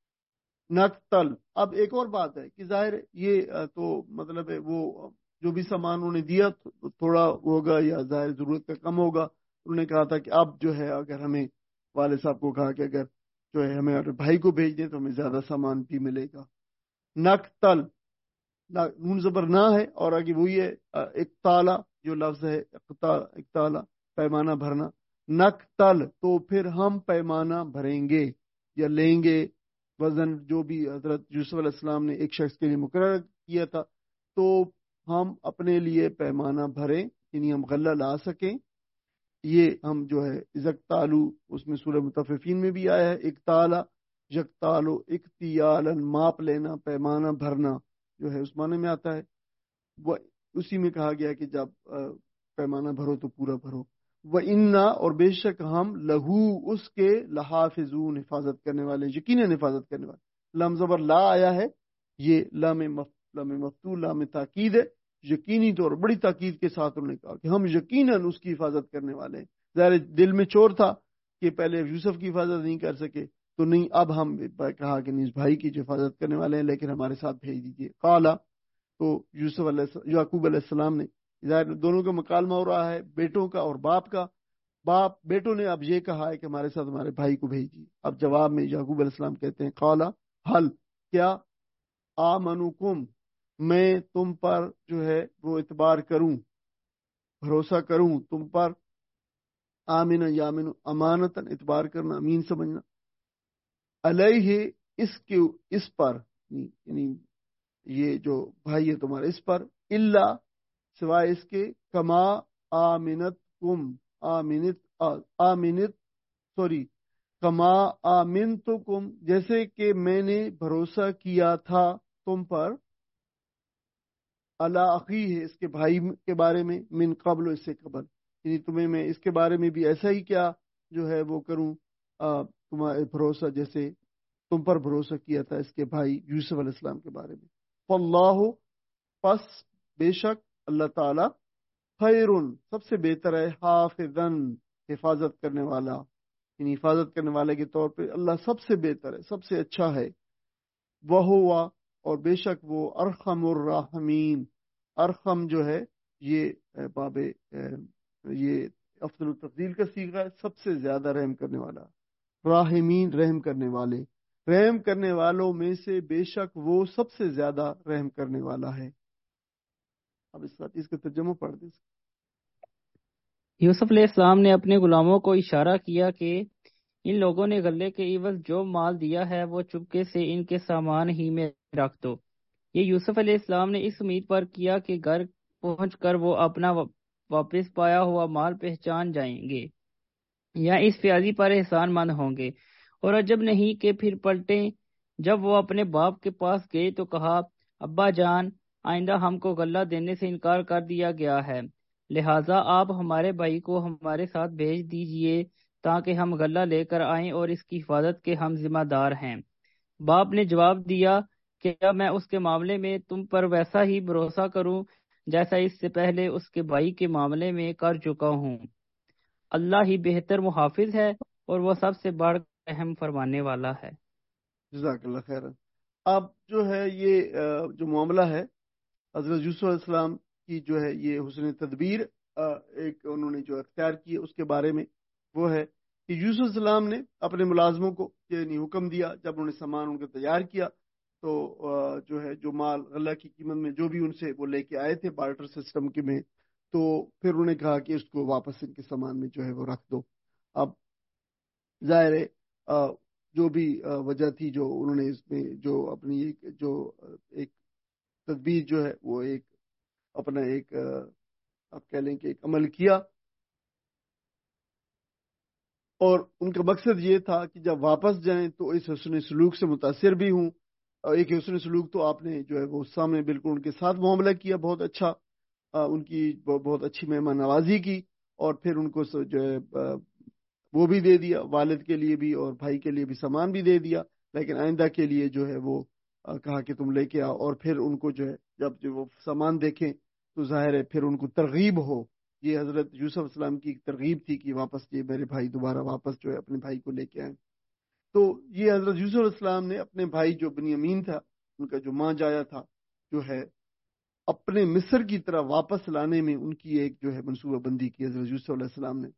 Speaker 1: نقتل، اب ایک اور بات ہے کہ ظاہر یہ تو مطلب ہے وہ جو بھی سامان انہوں نے دیا تھوڑا ہوگا یا ظاہر ضرورت کا کم ہوگا. انہوں نے کہا تھا کہ اب جو ہے اگر ہمیں، والد صاحب کو کہا کہ اگر جو ہے ہمیں بھائی کو بھیج دیں تو ہمیں زیادہ سامان بھی ملے گا. نقتل، نون زبر نہ ہے، اور آگے وہی ہے اقتالا جو لفظ ہے، اقتالا پیمانہ بھرنا. نقتل، تو پھر ہم پیمانہ بھریں گے یا لیں گے، وزن جو بھی حضرت یوسف علیہ السلام نے ایک شخص کے لیے مقرر کیا تھا، تو ہم اپنے لیے پیمانہ بھریں، یعنی ہم غلہ لا سکیں. یہ ہم جو ہے ازکتالو، اس میں سورہ مطففین میں بھی آیا ہے، اکتالا، یکتالو، اکتیالن، ماپ لینا، پیمانہ بھرنا جو ہے اس معنی میں آتا ہے. وہ اسی میں کہا گیا کہ جب پیمانہ بھرو تو پورا بھرو. وہ انا، اور بے شک ہم، لہو، اس کے، لحافظون، حفاظت کرنے والے، یقیناً حفاظت کرنے والے. لام زبر لا آیا ہے، یہ لام لام مفتوح، لام تاکید ہے، یقینی طور، بڑی تاکید کے ساتھ انہوں نے کہا کہ ہم یقیناً اس کی حفاظت کرنے والے ہیں. ظاہر دل میں چور تھا کہ پہلے یوسف کی حفاظت نہیں کر سکے تو نہیں، اب ہم کہا کہ نہیں، اس بھائی کی جو حفاظت کرنے والے ہیں لیکن ہمارے ساتھ بھیج دیجیے. قالا، تو یوسف علیہ یعقوب علیہ السلام نے، ظاہر دونوں کا مکالمہ ہو رہا ہے، بیٹوں کا اور باپ کا. باپ، بیٹوں نے اب یہ کہا ہے کہ ہمارے ساتھ ہمارے بھائی کو بھیجیے. اب جواب میں یعقوب علیہ السلام کہتے ہیں، قالا، حل، کیا، آمنوکم، میں تم پر جو ہے وہ اعتبار کروں، بھروسہ کروں تم پر. آمن، یامن، امانتاً، اعتبار کرنا، امین سمجھنا. علیہ، اس کے، اس پر، یعنی یہ جو بھائی ہے تمہارا اس پر، اللہ سوائے اس کے، کما آمنت کم آمنت آمنت سوری کما آمن تو کم، جیسے کہ میں نے بھروسہ کیا تھا تم پر، اللہ عقی ہے اس کے بھائی کے بارے میں، من قبل اس سے قبل، یعنی تمہیں میں اس کے بارے میں بھی ایسا ہی کیا جو ہے وہ کروں تمہارے بھروسہ جیسے تم پر بھروسہ کیا تھا اس کے بھائی یوسف علیہ السلام کے بارے میں۔ فاللہ پس بے شک اللہ تعالی خیرن سب سے بہتر ہے، حافظن حفاظت کرنے والا، یعنی حفاظت کرنے والے کے طور پہ اللہ سب سے بہتر ہے، سب سے اچھا ہے۔ وہ ہوا اور بے شک وہ ارحم الراحمین، ارحم جو ہے یہ باب یہ افضل التفضیل کا صیغہ ہے، سب سے زیادہ رحم کرنے والا، راحمین رحم کرنے والے، رحم کرنے والوں میں سے بے شک وہ سب سے زیادہ رحم کرنے والا ہے۔ اب اس حدیث کا ترجمہ پڑھ دیں۔
Speaker 2: یوسف علیہ السلام نے اپنے غلاموں کو اشارہ کیا کہ ان لوگوں نے غلے کے عوض جو مال دیا ہے وہ چپکے سے ان کے سامان ہی میں رکھ دو۔ یہ یوسف علیہ السلام نے اس امید پر کیا کہ گھر پہنچ کر وہ اپنا واپس پایا ہوا مال پہچان جائیں گے یا اس پیازی پر احسان مند ہوں گے، اور عجب نہیں کہ پھر پلٹے جب وہ اپنے باپ کے پاس گئے تو کہا، ابا جان، آئندہ ہم کو غلہ دینے سے انکار کر دیا گیا ہے، لہٰذا آپ ہمارے بھائی کو ہمارے ساتھ بھیج دیجئے تاکہ ہم غلہ لے کر آئیں اور اس کی حفاظت کے ہم ذمہ دار ہیں۔ باپ نے جواب دیا، کیا میں اس کے معاملے میں تم پر ویسا ہی بھروسہ کروں جیسا اس سے پہلے اس کے بھائی کے معاملے میں کر چکا ہوں؟ اللہ ہی بہتر محافظ ہے اور وہ سب سے بڑھ کر رحم فرمانے والا ہے۔
Speaker 1: جزاک اللہ خیر۔ اب جو ہے یہ جو معاملہ ہے حضرت یوسف علیہ السلام کی جو ہے یہ حسن تدبیر ایک انہوں نے جو اختیار کی اس کے بارے میں وہ ہے کہ یوسف علیہ السلام نے اپنے ملازموں کو یعنی حکم دیا، جب انہوں نے سامان ان کا تیار کیا تو جو ہے جو مال غلہ کی قیمت میں جو بھی ان سے وہ لے کے آئے تھے بارٹر سسٹم کے میں، تو پھر انہوں نے کہا کہ اس کو واپس ان کے سامان میں جو ہے وہ رکھ دو۔ اب ظاہر ہے جو بھی وجہ تھی جو انہوں نے اس میں جو اپنی ایک جو ایک تدبیر جو ہے وہ ایک اپنا ایک آپ کہہ لیں کہ ایک عمل کیا، اور ان کا مقصد یہ تھا کہ جب واپس جائیں تو اس حسن سلوک سے متاثر بھی ہوں، اور ایک حسن سلوک تو آپ نے جو ہے وہ سامنے بالکل ان کے ساتھ معاملہ کیا، بہت اچھا، ان کی بہت اچھی مہمان نوازی کی، اور پھر ان کو جو ہے وہ بھی دے دیا، والد کے لیے بھی اور بھائی کے لیے بھی سامان بھی دے دیا، لیکن آئندہ کے لیے جو ہے وہ کہا کہ تم لے کے آؤ، اور پھر ان کو جو ہے جب جو وہ سامان دیکھیں تو ظاہر ہے پھر ان کو ترغیب ہو، یہ حضرت یوسف علیہ السلام کی ایک ترغیب تھی کہ واپس یہ میرے بھائی دوبارہ واپس جو ہے اپنے بھائی کو لے کے آئیں۔ تو یہ حضرت یوسف علیہ السلام نے اپنے بھائی جو بنیامین تھا، ان کا جو ماں جایا تھا، جو ہے اپنے مصر کی طرح واپس لانے میں ان کی ایک جو ہے منصوبہ بندی کی حضرت یوسف علیہ السلام نے۔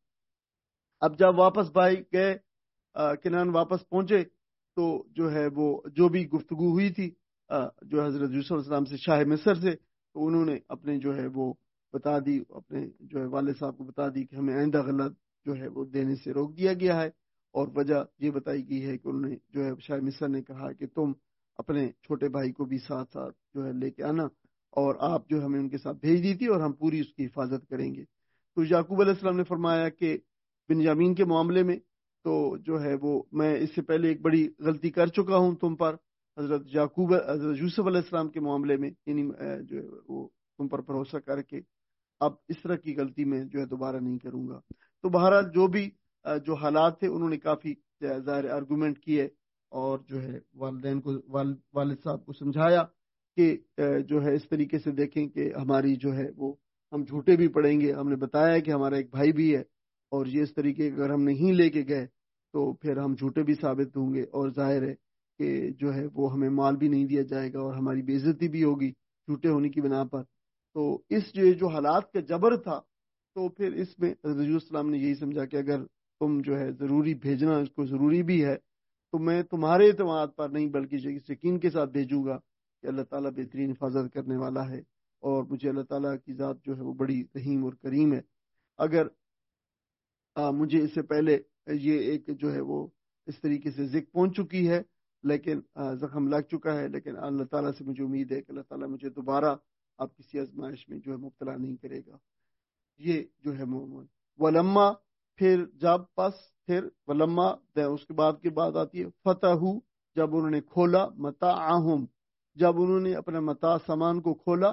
Speaker 1: اب جب واپس بھائی گئے کنان واپس پہنچے تو جو ہے وہ جو بھی گفتگو ہوئی تھی جو حضرت یوسف علیہ السلام سے شاہ مصر سے، تو انہوں نے اپنے جو ہے وہ بتا دی، اپنے جو ہے والد صاحب کو بتا دی کہ ہمیں آئندہ غلط جو ہے وہ دینے سے روک دیا گیا ہے، اور وجہ یہ بتائی گئی ہے کہ انہوں نے جو ہے شاہ مصر نے کہا کہ تم اپنے چھوٹے بھائی کو بھی ساتھ ساتھ جو ہے لے کے آنا، اور آپ جو ہمیں ان کے ساتھ بھیج دی تھی اور ہم پوری اس کی حفاظت کریں گے۔ تو یعقوب علیہ السلام نے فرمایا کہ بنیامین کے معاملے میں تو جو ہے وہ میں اس سے پہلے ایک بڑی غلطی کر چکا ہوں تم پر، حضرت یعقوب حضرت یوسف علیہ السلام کے معاملے میں، یعنی جو ہے وہ تم پر بھروسہ کر کے اب اس طرح کی غلطی میں جو ہے دوبارہ نہیں کروں گا۔ تو بہرحال جو بھی جو حالات تھے انہوں نے کافی ظاہر آرگومنٹ کیے، اور جو ہے والدین کو والد والد صاحب کو سمجھایا کہ جو ہے اس طریقے سے دیکھیں کہ ہماری جو ہے وہ ہم جھوٹے بھی پڑیں گے، ہم نے بتایا کہ ہمارا ایک بھائی بھی ہے، اور یہ اس طریقے اگر ہم نہیں لے کے گئے تو پھر ہم جھوٹے بھی ثابت ہوں گے، اور ظاہر ہے کہ جو ہے وہ ہمیں مال بھی نہیں دیا جائے گا اور ہماری بے عزتی بھی ہوگی جھوٹے ہونے کی بنا پر۔ تو اس جو جو حالات کا جبر تھا، تو پھر اس میں حضرت یوسف السلام نے یہی سمجھا کہ اگر تم جو ہے ضروری بھیجنا اس کو ضروری بھی ہے تو میں تمہارے اعتماد پر نہیں بلکہ یقین کے ساتھ بھیجوں گا کہ اللہ تعالیٰ بہترین حفاظت کرنے والا ہے، اور مجھے اللہ تعالیٰ کی ذات جو ہے وہ بڑی رحیم اور کریم ہے۔ اگر آ, مجھے اس سے پہلے یہ ایک جو ہے وہ اس طریقے سے ذکر پہنچ چکی ہے، لیکن زخم لگ چکا ہے، لیکن اللہ تعالیٰ سے مجھے امید ہے کہ اللہ تعالیٰ مجھے دوبارہ اب کسی آزمائش میں جو ہے مبتلا نہیں کرے گا۔ یہ جو ہے مومن ولما، پھر جب پس پھر ولما، اس کے بعد کی بات آتی ہے فتح، جب انہوں نے کھولا متاعہم، جب انہوں نے اپنے متاع سامان کو کھولا،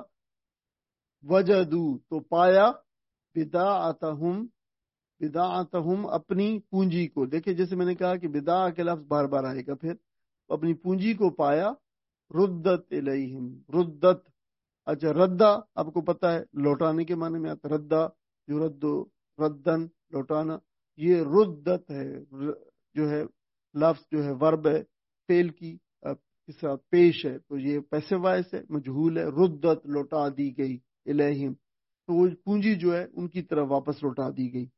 Speaker 1: وجدو تو پایا، بداعتہم بداعتہم اپنی پونجی کو۔ دیکھیں جیسے میں نے کہا کہ بداع کے لفظ بار بار آئے گا، پھر اپنی پونجی کو پایا، ردت الیہم، ردت، اچھا ردا آپ کو پتا ہے لوٹانے کے معنی میں آتا، ردا جو ردو ردن لوٹانا، یہ ردت ہے جو ہے لفظ جو ہے ورب ہے فعل کی کے ساتھ پیش ہے، تو یہ پیسے وائس ہے، مجہول ہے، ردت لوٹا دی گئی، الیہم تو وہ پونجی جو ہے ان کی طرف واپس لوٹا دی گئی۔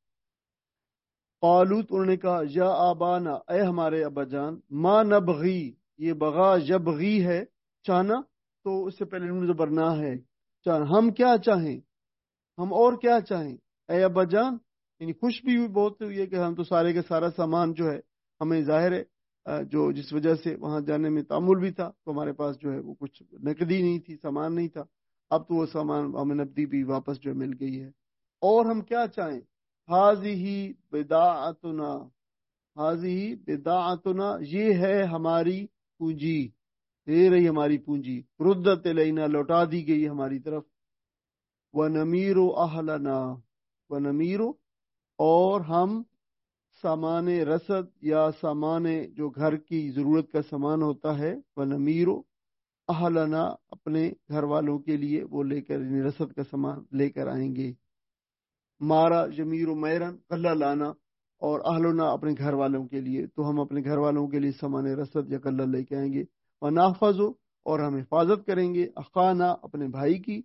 Speaker 1: قالوت انہوں نے کہا یا آبانا، اے ہمارے ابا جان، ما نبغی، یہ بغا یبغی ہے چاہنا، تو اس سے پہلے نون زبر نہ ہے، چاہنا ہم کیا چاہیں، ہم اور کیا چاہیں، اے ابا جان، یعنی خوش بھی ہوئی بہت ہوئی ہے کہ ہم تو سارے کا سارا سامان جو ہے ہمیں ظاہر ہے جو جس وجہ سے وہاں جانے میں تعمل بھی تھا، تو ہمارے پاس جو ہے وہ کچھ نقدی نہیں تھی، سامان نہیں تھا، اب تو وہ سامان ہمیں نقدی بھی واپس جو مل گئی ہے، اور ہم کیا چاہیں، حاضی بداعتنا، حاضی بداعتنا، یہ ہے ہماری پونجی، یہ رہی ہماری پونجی، ردت الینا، لوٹا دی گئی ہماری طرف، وَنَمِيرُ أَهْلَنَا، وَنَمِيرُ، اور ہم سامان رسد یا سامان جو گھر کی ضرورت کا سامان ہوتا ہے، وَنَمِيرُ أَهْلَنَا، اپنے گھر والوں کے لیے وہ لے کر یعنی رسد کا سامان لے کر آئیں گے، مارا جمیر و میرن غلہ لانا، اور اہلنا اپنے گھر والوں کے لیے، تو ہم اپنے گھر والوں کے لیے سامان رسد یا غلہ لے کے آئیں گے، ونحفظ، اور ہم حفاظت کریں گے، اخانا اپنے بھائی کی،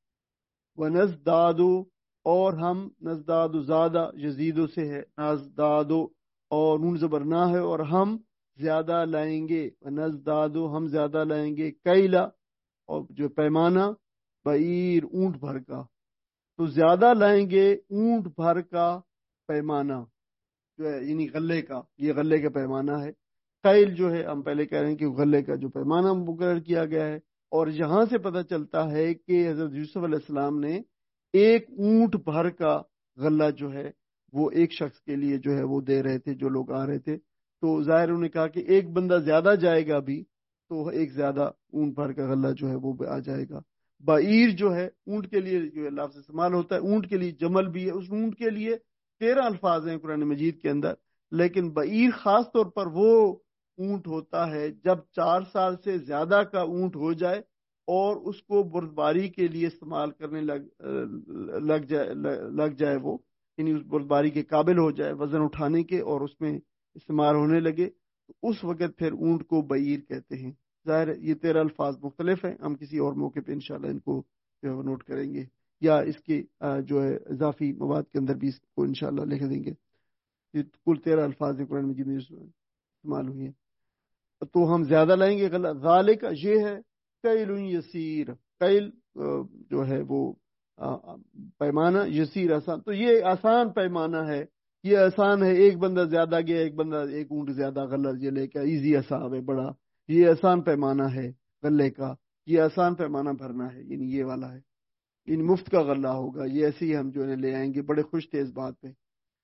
Speaker 1: ونزداد، اور ہم نزداد زادہ یزیدو سے ہے، نزداد اور نون زبر نہ ہے، اور ہم زیادہ لائیں گے، ونزداد ہم زیادہ لائیں گے، کیلا اور جو پیمانہ، بعیر اونٹ بھر کا، تو زیادہ لائیں گے اونٹ بھر کا پیمانہ جو ہے یعنی غلے کا، یہ غلے کا پیمانہ ہے، قیل جو ہے ہم پہلے کہہ رہے ہیں کہ غلے کا جو پیمانہ مقرر کیا گیا ہے، اور یہاں سے پتہ چلتا ہے کہ حضرت یوسف علیہ السلام نے ایک اونٹ بھر کا غلہ جو ہے وہ ایک شخص کے لیے جو ہے وہ دے رہے تھے جو لوگ آ رہے تھے، تو ظاہر انہوں نے کہا کہ ایک بندہ زیادہ جائے گا بھی تو ایک زیادہ اونٹ بھر کا غلہ جو ہے وہ آ جائے گا۔ بعیر جو ہے اونٹ کے لیے جو ہے لفظ استعمال ہوتا ہے، اونٹ کے لیے جمل بھی ہے، اس اونٹ کے لیے تیرہ الفاظ ہیں قرآن مجید کے اندر، لیکن بعیر خاص طور پر وہ اونٹ ہوتا ہے جب چار سال سے زیادہ کا اونٹ ہو جائے اور اس کو بردباری کے لیے استعمال کرنے لگ لگ جائے لگ جائے وہ یعنی اس بردباری کے قابل ہو جائے وزن اٹھانے کے اور اس میں استعمال ہونے لگے، تو اس وقت پھر اونٹ کو بعیر کہتے ہیں۔ ظاہر ہے یہ تیرہ الفاظ مختلف ہیں، ہم کسی اور موقع پہ انشاءاللہ ان کو جو ہے وہ نوٹ کریں گے، یا اس کے جو ہے اضافی مواد کے اندر بھی اس کو انشاءاللہ لکھ دیں گے۔ یہ کل تیرہ الفاظ قرآن مجید میں استعمال ہوئی ہیں، تو ہم زیادہ لائیں گے غلط، ذالک یہ ہے، قیل یسیر، قیل جو ہے وہ پیمانہ، یسیر آسان، تو یہ آسان پیمانہ ہے، یہ آسان ہے، ایک بندہ زیادہ گیا، ایک بندہ ایک اونٹ زیادہ غلط یہ لے کے، ایزی حساب ہے بڑا، یہ آسان پیمانہ ہے غلے کا، یہ آسان پیمانہ بھرنا ہے، یعنی یہ والا ہے، یعنی مفت کا غلہ ہوگا، یہ ایسے ہی ہم جو ہے لے آئیں گے، بڑے خوش تھے اس بات پہ۔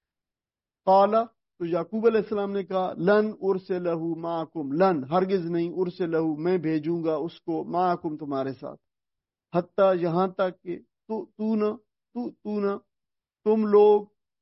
Speaker 1: قالا، تو یعقوب علیہ السلام نے کہا لن ارسلہ معکم، لن ہرگز نہیں، ارسلہ میں بھیجوں گا اس کو، معکم تمہارے ساتھ، حتیٰ یہاں تک کہ تو تو نہ تو تو نہ تم لوگ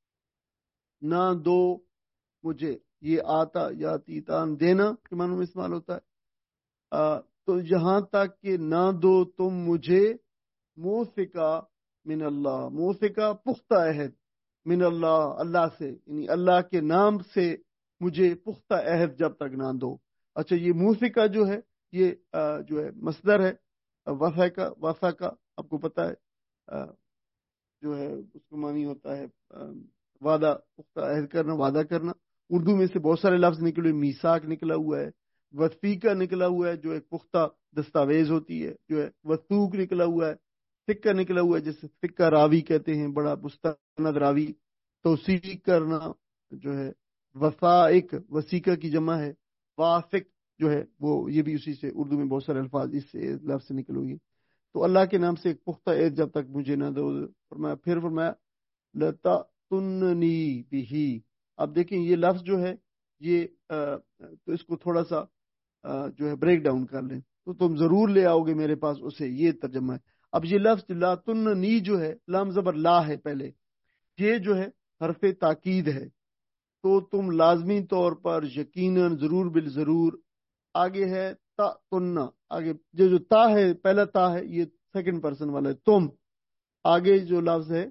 Speaker 1: نہ دو مجھے، یہ آتا یا تیتان دینا کے معنی میں استعمال ہوتا ہے، آ, تو یہاں تک کہ نہ دو تم مجھے، موثقہ من اللہ، موثقہ پختہ عہد، من اللہ اللہ سے، یعنی اللہ کے نام سے مجھے پختہ عہد جب تک نہ دو۔ اچھا یہ موثقہ جو ہے یہ آ, جو ہے مصدر ہے، وثقہ، وثقہ آپ کو پتہ ہے آ, جو ہے اس کو معنی ہوتا ہے آ, وعدہ، پختہ عہد کرنا، وعدہ کرنا، اردو میں سے بہت سارے لفظ نکلے، میثاق نکلا ہوا ہے، وثیقہ نکلا ہوا ہے جو ایک پختہ دستاویز ہوتی ہے، جو ہے وثوق نکلا ہوا ہے، فقہ نکلا ہوا ہے جسے فقہ راوی کہتے ہیں، بڑا مستند راوی، توثیق کرنا جو ہے، وثائق وثیقہ کی جمع ہے، واثق جو ہے وہ یہ بھی اسی سے، اردو میں بہت سارے الفاظ اس سے لفظ سے نکل ہوئی. تو اللہ کے نام سے ایک پختہ عہد جب تک مجھے نہ دو. فرمایا پھر فرمایا لتا تننی بھی. اب دیکھیں یہ لفظ جو ہے یہ آ, تو اس کو تھوڑا سا آ, جو ہے بریک ڈاؤن کر لیں. تو تم ضرور لے آؤ گے میرے پاس اسے، یہ ترجمہ ہے. اب یہ لفظ لا تننی جو ہے، لام زبر لا ہے پہلے، یہ جو ہے حرف تاکید ہے. تو تم لازمی طور پر، یقیناً، ضرور بالضرور. آگے ہے تا تننا، آگے جو جو تا ہے، پہلا تا ہے یہ سیکنڈ پرسن والا ہے، تم. آگے جو لفظ ہے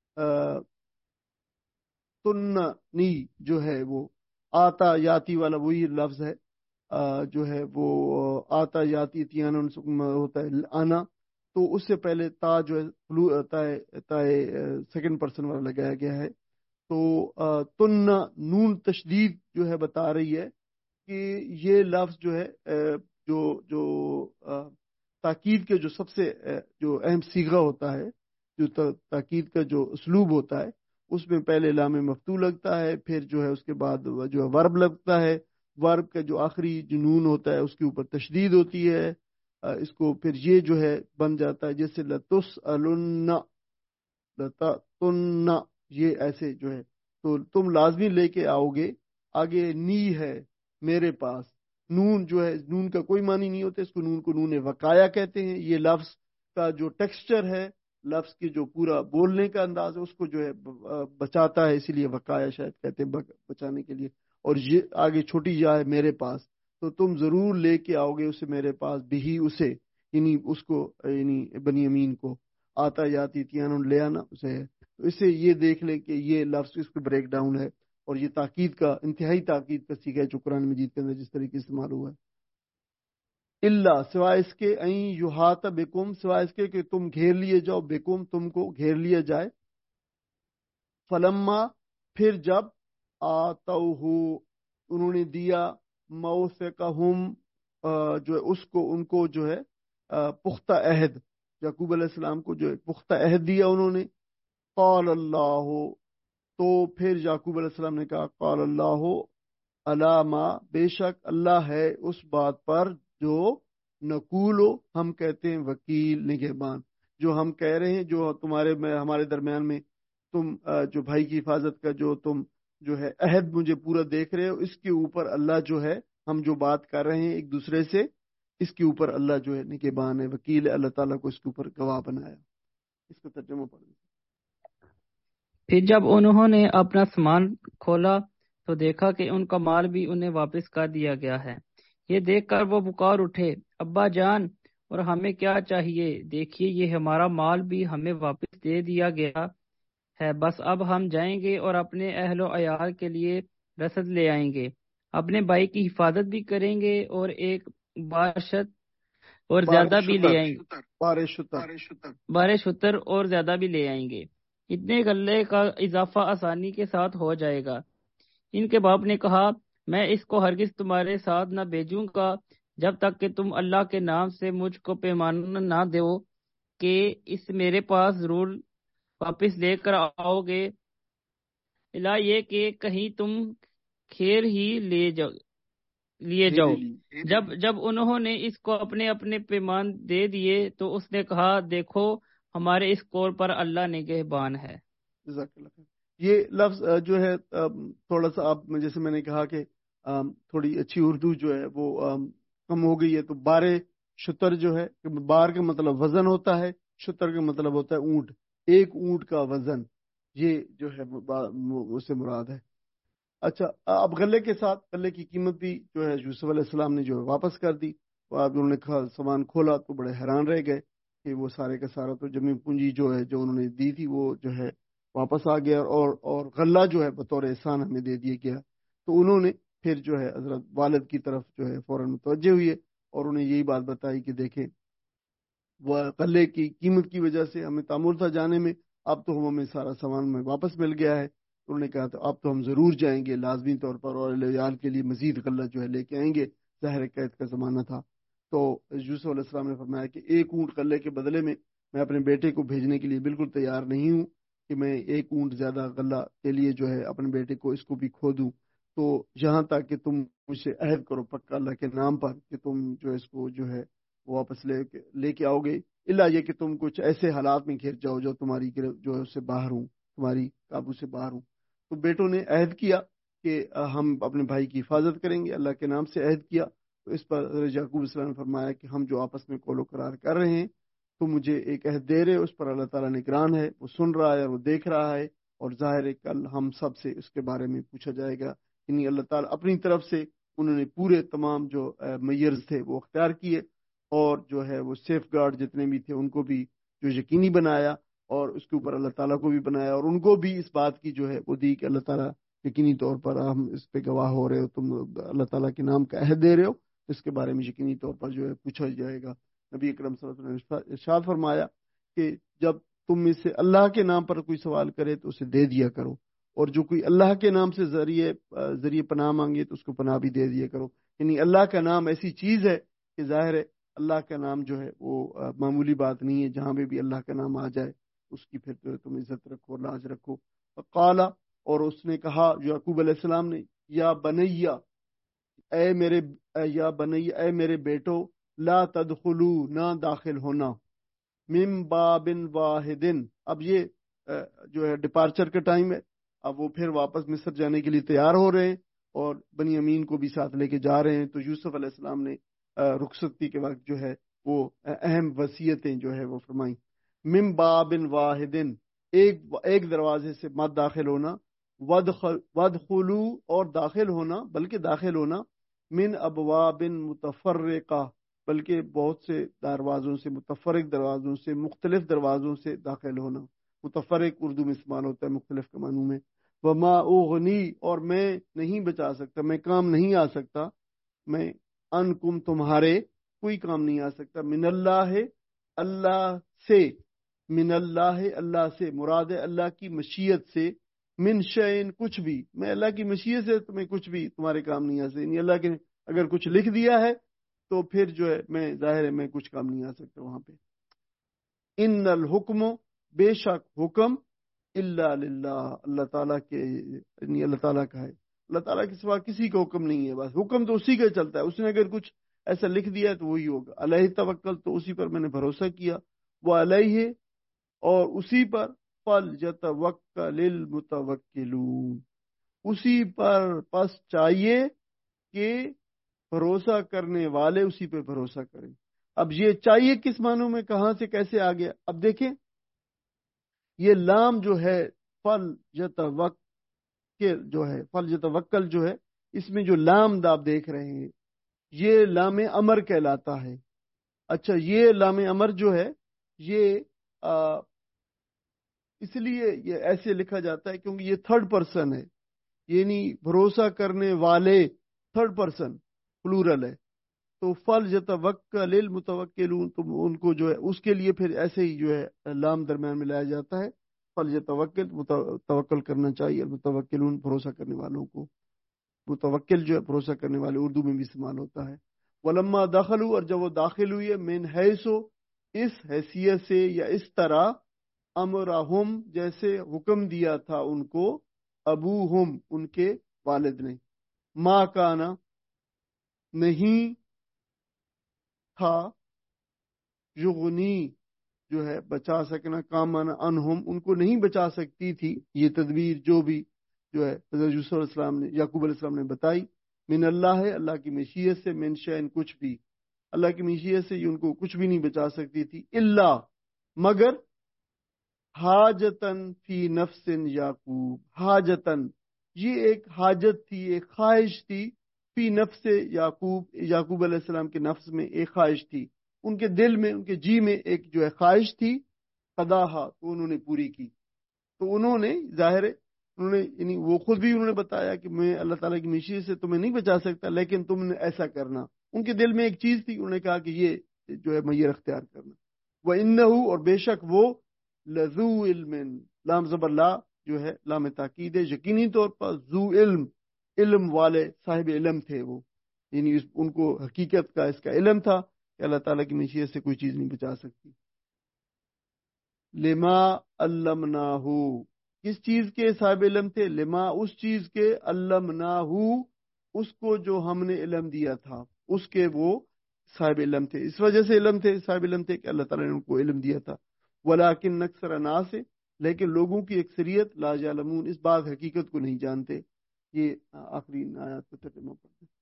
Speaker 1: تننی جو ہے وہ آتا یاتی والا وہی لفظ ہے. آ, جو ہے وہ آتا یاتی تیانا ہوتا ہے آنا. تو اس سے پہلے تا جو ہے تا سیکنڈ پرسن والا لگایا گیا ہے. تو تن نون تشدید جو ہے بتا رہی ہے کہ یہ لفظ جو ہے جو جو تاکید کے جو سب سے جو اہم صیغہ ہوتا ہے، جو تاکید کا جو اسلوب ہوتا ہے، اس میں پہلے لام مفتوح لگتا ہے، پھر جو ہے اس کے بعد جو ہے ورب لگتا ہے. ورب کا جو آخری جو نون ہوتا ہے اس کے اوپر تشدید ہوتی ہے. اس کو پھر یہ جو ہے بن جاتا ہے جیسے لتسألن لتتن، یہ ایسے جو ہے. تو تم لازمی لے کے آؤ گے. آگے نی ہے میرے پاس. نون جو ہے، نون کا کوئی معنی نہیں ہوتا، اس کو نون کو نون وقایا کہتے ہیں. یہ لفظ کا جو ٹیکسچر ہے، لفظ کی جو پورا بولنے کا انداز ہے، اس کو جو ہے بچاتا ہے، اسی لیے وقایا شاید کہتے ہیں بچانے کے لیے. اور یہ آگے چھوٹی یا ہے میرے پاس. تو تم ضرور لے کے آؤ گے اسے میرے پاس، بھی اسے، یعنی اس کو، یعنی بنی امین کو. آتا یاتی تیان لے آنا اسے ہے. تو اسے یہ دیکھ لیں کہ یہ لفظ اس کو بریک ڈاؤن ہے، اور یہ تاکید کا، انتہائی تاکید کا سیکھا ہے جو قرآن مجید کے اندر جس طریقے سے استعمال ہوا ہے. اللہ سوائے اس کے، این یحاط بکم، سوائے اس کے کہ تم گھیر لیے جاؤ، بکم تم کو گھیر لیا جائے. فلما پھر جب آتوہ انہوں نے دیا، موثقہم جو ہے اس کو، ان کو جو ہے پختہ عہد، یعقوب علیہ السلام کو جو ہے پختہ عہد دیا انہوں نے. قال اللہ، تو پھر یعقوب علیہ السلام نے کہا، قال اللہ علامہ، بے شک اللہ ہے اس بات پر جو نقولو ہم کہتے ہیں، وکیل نگہبان. جو ہم کہہ رہے ہیں، جو تمہارے میں ہمارے درمیان میں تم جو بھائی کی حفاظت کا جو تم جو ہے عہد مجھے پورا دیکھ رہے ہو، اس کے اوپر اللہ جو ہے، ہم جو بات کر رہے ہیں ایک دوسرے سے، اس کے اوپر اللہ جو ہے نگہبان ہے، وکیل ہے. اللہ تعالیٰ کو اس کے اوپر گواہ بنایا. اس کا ترجمہ پڑھ.
Speaker 2: پھر جب انہوں نے اپنا سامان کھولا تو دیکھا کہ ان کا مال بھی انہیں واپس کر دیا گیا ہے. یہ دیکھ کر وہ پکار اٹھے، ابا جان، اور ہمیں کیا چاہیے؟ دیکھیے یہ ہمارا مال بھی ہمیں واپس دے دیا گیا ہے. بس اب ہم جائیں گے اور اپنے اہل و عیال کے لیے رسد لے آئیں گے، اپنے بھائی کی حفاظت بھی کریں گے، اور ایک بارشت اور زیادہ بھی لے آئیں گے، بارے شتر اور زیادہ بھی لے آئیں گے. اتنے غلے کا اضافہ آسانی کے ساتھ ہو جائے گا. ان کے باپ نے کہا، میں اس کو ہرگز تمہارے ساتھ نہ بھیجوں گا جب تک کہ تم اللہ کے نام سے مجھ کو پیمانہ نہ دو کہ اس میرے پاس ضرور واپس لے کر آؤ گے، الا یہ کہ کہیں تم خیر ہی لے جاؤ لیے جاؤ. جب جب انہوں نے اس کو اپنے اپنے پیمان دے دیے تو اس نے کہا، دیکھو ہمارے اس قول پر اللہ نگہبان ہے.
Speaker 1: جزاک اللہ خیر. یہ لفظ جو ہے تھوڑا سا، آپ جیسے میں نے کہا کہ تھوڑی اچھی اردو جو ہے وہ کم ہو گئی ہے. تو بارے شتر جو ہے، بار کا مطلب وزن ہوتا ہے، شتر کا مطلب ہوتا ہے اونٹ. ایک اونٹ کا وزن، یہ جو ہے اس سے مراد ہے. اچھا، اب غلے کے ساتھ غلے کی قیمت بھی جو ہے یوسف علیہ السلام نے جو ہے واپس کر دی. اب انہوں نے سامان کھولا تو بڑے حیران رہ گئے کہ وہ سارے کا سارا تو جمی پونجی جو ہے جو انہوں نے دی تھی وہ جو ہے واپس آ گیا، اور اور غلہ جو ہے بطور احسان ہمیں دے دیا گیا. تو انہوں نے پھر جو ہے حضرت والد کی طرف جو ہے فوراً متوجہ ہوئے اور انہیں یہی بات بتائی کہ دیکھیں، وہ غلے کی قیمت کی وجہ سے ہمیں تعمر تھا جانے میں، اب تو ہمیں سارا سامان میں واپس مل گیا ہے. انہوں نے کہا تو اب تو ہم ضرور جائیں گے لازمی طور پر، اور عیال کے لیے مزید غلہ جو ہے لے کے آئیں گے. ظاہر قید کا زمانہ تھا. تو یوسف علیہ السلام نے فرمایا کہ ایک اونٹ غلے کے بدلے میں میں اپنے بیٹے کو بھیجنے کے لیے بالکل تیار نہیں ہوں کہ میں ایک اونٹ زیادہ غلہ کے لیے جو ہے اپنے بیٹے کو اس کو بھی کھو دوں. تو یہاں تک کہ تم مجھ سے عہد کرو پکا اللہ کے نام پر کہ تم جو اس کو جو ہے واپس لے کے لے کے آؤ گے، الا یہ کہ تم کچھ ایسے حالات میں گھر جاؤ جو تمہاری جو ہے اس سے باہر ہوں، تمہاری قابو سے باہر ہوں۔ تو بیٹوں نے عہد کیا کہ ہم اپنے بھائی کی حفاظت کریں گے، اللہ کے نام سے عہد کیا۔ تو اس پر یعقوب علیہ السلام نے فرمایا کہ ہم جو آپس میں قول و قرار کر رہے ہیں تو مجھے ایک عہد دے رہے، اس پر اللہ تعالیٰ نگران ہے، وہ سن رہا ہے اور وہ دیکھ رہا ہے، اور ظاہر ہے کل ہم سب سے اس کے بارے میں پوچھا جائے گا۔ یعنی اللہ تعالیٰ اپنی طرف سے انہوں نے پورے تمام جو میئرز تھے وہ اختیار کیے، اور جو ہے وہ سیف گارڈ جتنے بھی تھے ان کو بھی جو یقینی بنایا، اور اس کے اوپر اللہ تعالیٰ کو بھی بنایا، اور ان کو بھی اس بات کی جو ہے وہ دی کہ اللہ تعالیٰ یقینی طور پر ہم اس پہ گواہ ہو رہے ہو، تم اللہ تعالیٰ کے نام کا عہد دے رہے ہو، اس کے بارے میں یقینی طور پر جو ہے پوچھا جائے گا۔ نبی اکرم صلی اللہ علیہ وسلم نے ارشاد فرمایا کہ جب تم میں سے اللہ کے نام پر کوئی سوال کرے تو اسے دے دیا کرو، اور جو کوئی اللہ کے نام سے ذریعے ذریعے پناہ مانگے تو اس کو پناہ بھی دے دیا کرو۔ یعنی اللہ کا نام ایسی چیز ہے کہ ظاہر ہے اللہ کا نام جو ہے وہ معمولی بات نہیں ہے، جہاں پہ بھی اللہ کا نام آ جائے اس کی پھر جو تم عزت رکھو، لاج رکھو۔ قال، اور اس نے کہا جو یعقوب علیہ السلام نے، یا بنیا، اے میرے یا بنیا اے میرے بیٹو، لا تدخلو، نہ داخل ہونا، من باب واحد، اب یہ جو ہے ڈپارچر کا ٹائم ہے، اب وہ پھر واپس مصر جانے کے لیے تیار ہو رہے ہیں اور بنی امین کو بھی ساتھ لے کے جا رہے ہیں۔ تو یوسف علیہ السلام نے رخصتی کے وقت جو ہے وہ اہم وصیتیں جو ہے وہ فرمائیں۔ من باب واحد، ایک ایک دروازے سے مت داخل ہونا، ودخلو، اور داخل ہونا، بلکہ داخل ہونا، من ابواب متفرقہ، بلکہ بہت سے دروازوں سے، متفرق دروازوں سے، مختلف دروازوں سے داخل ہونا۔ متفرق اردو میں استعمال ہوتا ہے مختلف کے معنوں میں۔ وما اغنی، اور میں نہیں بچا سکتا، میں کام نہیں آ سکتا، میں انکم، تمہارے کوئی کام نہیں آ سکتا، من اللہ، اللہ سے، من اللہ، اللہ سے مراد ہے اللہ کی مشیت سے، من شیئن، کچھ بھی، میں اللہ کی مشیت سے تمہیں کچھ بھی تمہارے کام نہیں آ سکتا، یعنی اللہ کے اگر کچھ لکھ دیا ہے تو پھر جو ہے میں ظاہر ہے میں کچھ کام نہیں آ سکتا وہاں پہ۔ ان الحکم، بے شک حکم، الا للہ، اللہ تعالیٰ کے، یعنی اللہ تعالیٰ کا ہے، اللہ تعالیٰ کے سوا کسی کا حکم نہیں ہے، بس حکم تو اسی کا چلتا ہے، اس نے اگر کچھ ایسا لکھ دیا ہے تو وہی ہوگا۔ علیہ توکل، تو اسی پر میں نے بھروسہ کیا، وہ علیہ، اور اسی پر، فلیتوکل المتوکلون، اسی پر پس چاہیے کہ بھروسہ کرنے والے اسی پہ بھروسہ کریں۔ اب یہ چاہیے کس معنوں میں، کہاں سے کیسے آ گیا؟ اب دیکھیں یہ لام جو ہے فل یتوکل جو ہے، فل یتوکل جو ہے، اس میں جو لام داب دیکھ رہے ہیں یہ لام امر کہلاتا ہے۔ اچھا، یہ لام امر جو ہے یہ آ, اس لیے یہ ایسے لکھا جاتا ہے کیونکہ یہ تھرڈ پرسن ہے، یعنی بھروسہ کرنے والے تھرڈ پرسن پلورل ہے، تو فل یتوکل المتوکلون، تو ان کو جو ہے اس کے لیے پھر ایسے ہی جو ہے لام درمیان میں لایا جاتا ہے، فل یتوکل، توکل کرنا چاہیے، المتوکلون، بھروسہ کرنے والوں کو، متوکل جو ہے بھروسہ کرنے والے اردو میں بھی استعمال ہوتا ہے۔ ولما دخلوا، اور جب وہ داخل ہوئے، من حیثو، اس حیثیت سے یا اس طرح، امرہم، جیسے حکم دیا تھا ان کو، ابوہم، ان کے والد نے، ما کانا، نہیں تھا، یغنی، جو ہے بچا سکنا، کامانا، انہم، ان کو نہیں بچا سکتی تھی یہ تدبیر جو بھی جو ہے حضرت یوسف علیہ السلام نے، یعقوب علیہ السلام نے بتائی، من اللہ، اللہ کی مشیت سے، من شین، کچھ بھی، اللہ کی مشیت سے یہ ان کو کچھ بھی نہیں بچا سکتی تھی، الا، مگر، حاجتن فی نفس یعقوب، حاجتن، یہ ایک حاجت تھی، ایک خواہش تھی، فی نفس یعقوب، یعقوب علیہ السلام کے نفس میں ایک خواہش تھی، ان کے دل میں، ان کے جی میں ایک جو ہے خواہش تھی، قضاہا، تو انہوں نے پوری کی۔ تو انہوں نے ظاہر ہے انہوں نے یعنی وہ خود بھی انہوں نے بتایا کہ میں اللہ تعالیٰ کی مشیت سے تمہیں نہیں بچا سکتا، لیکن تم نے ایسا کرنا، ان کے دل میں ایک چیز تھی، انہوں نے کہا کہ یہ جو ہے میئر اختیار کرنا۔ وَإِنَّهُ، اور بے شک وہ، لذو علم، لام زبر لا جو ہے لام تاکید ہے، یقینی طور پر ذو علم، علم والے، صاحب علم تھے وہ، یعنی ان کو حقیقت کا اس کا علم تھا کہ اللہ تعالیٰ کی مشیت سے کوئی چیز نہیں بچا سکتی۔ لما علمناہ، کس چیز کے صاحب علم تھے؟ لما، اس چیز کے، علمناہو، اس کو جو ہم نے علم دیا تھا اس کے وہ صاحب علم تھے. اس وجہ سے علم تھے، صاحب علم تھے کہ اللہ تعالیٰ نے ان کو علم دیا تھا. ولیکن اکثر الناس، لیکن لوگوں کی اکثریت، لا یعلمون، اس بات حقیقت کو نہیں جانتے. یہ آخری آیات کو ترجمہ پڑھتے ہیں.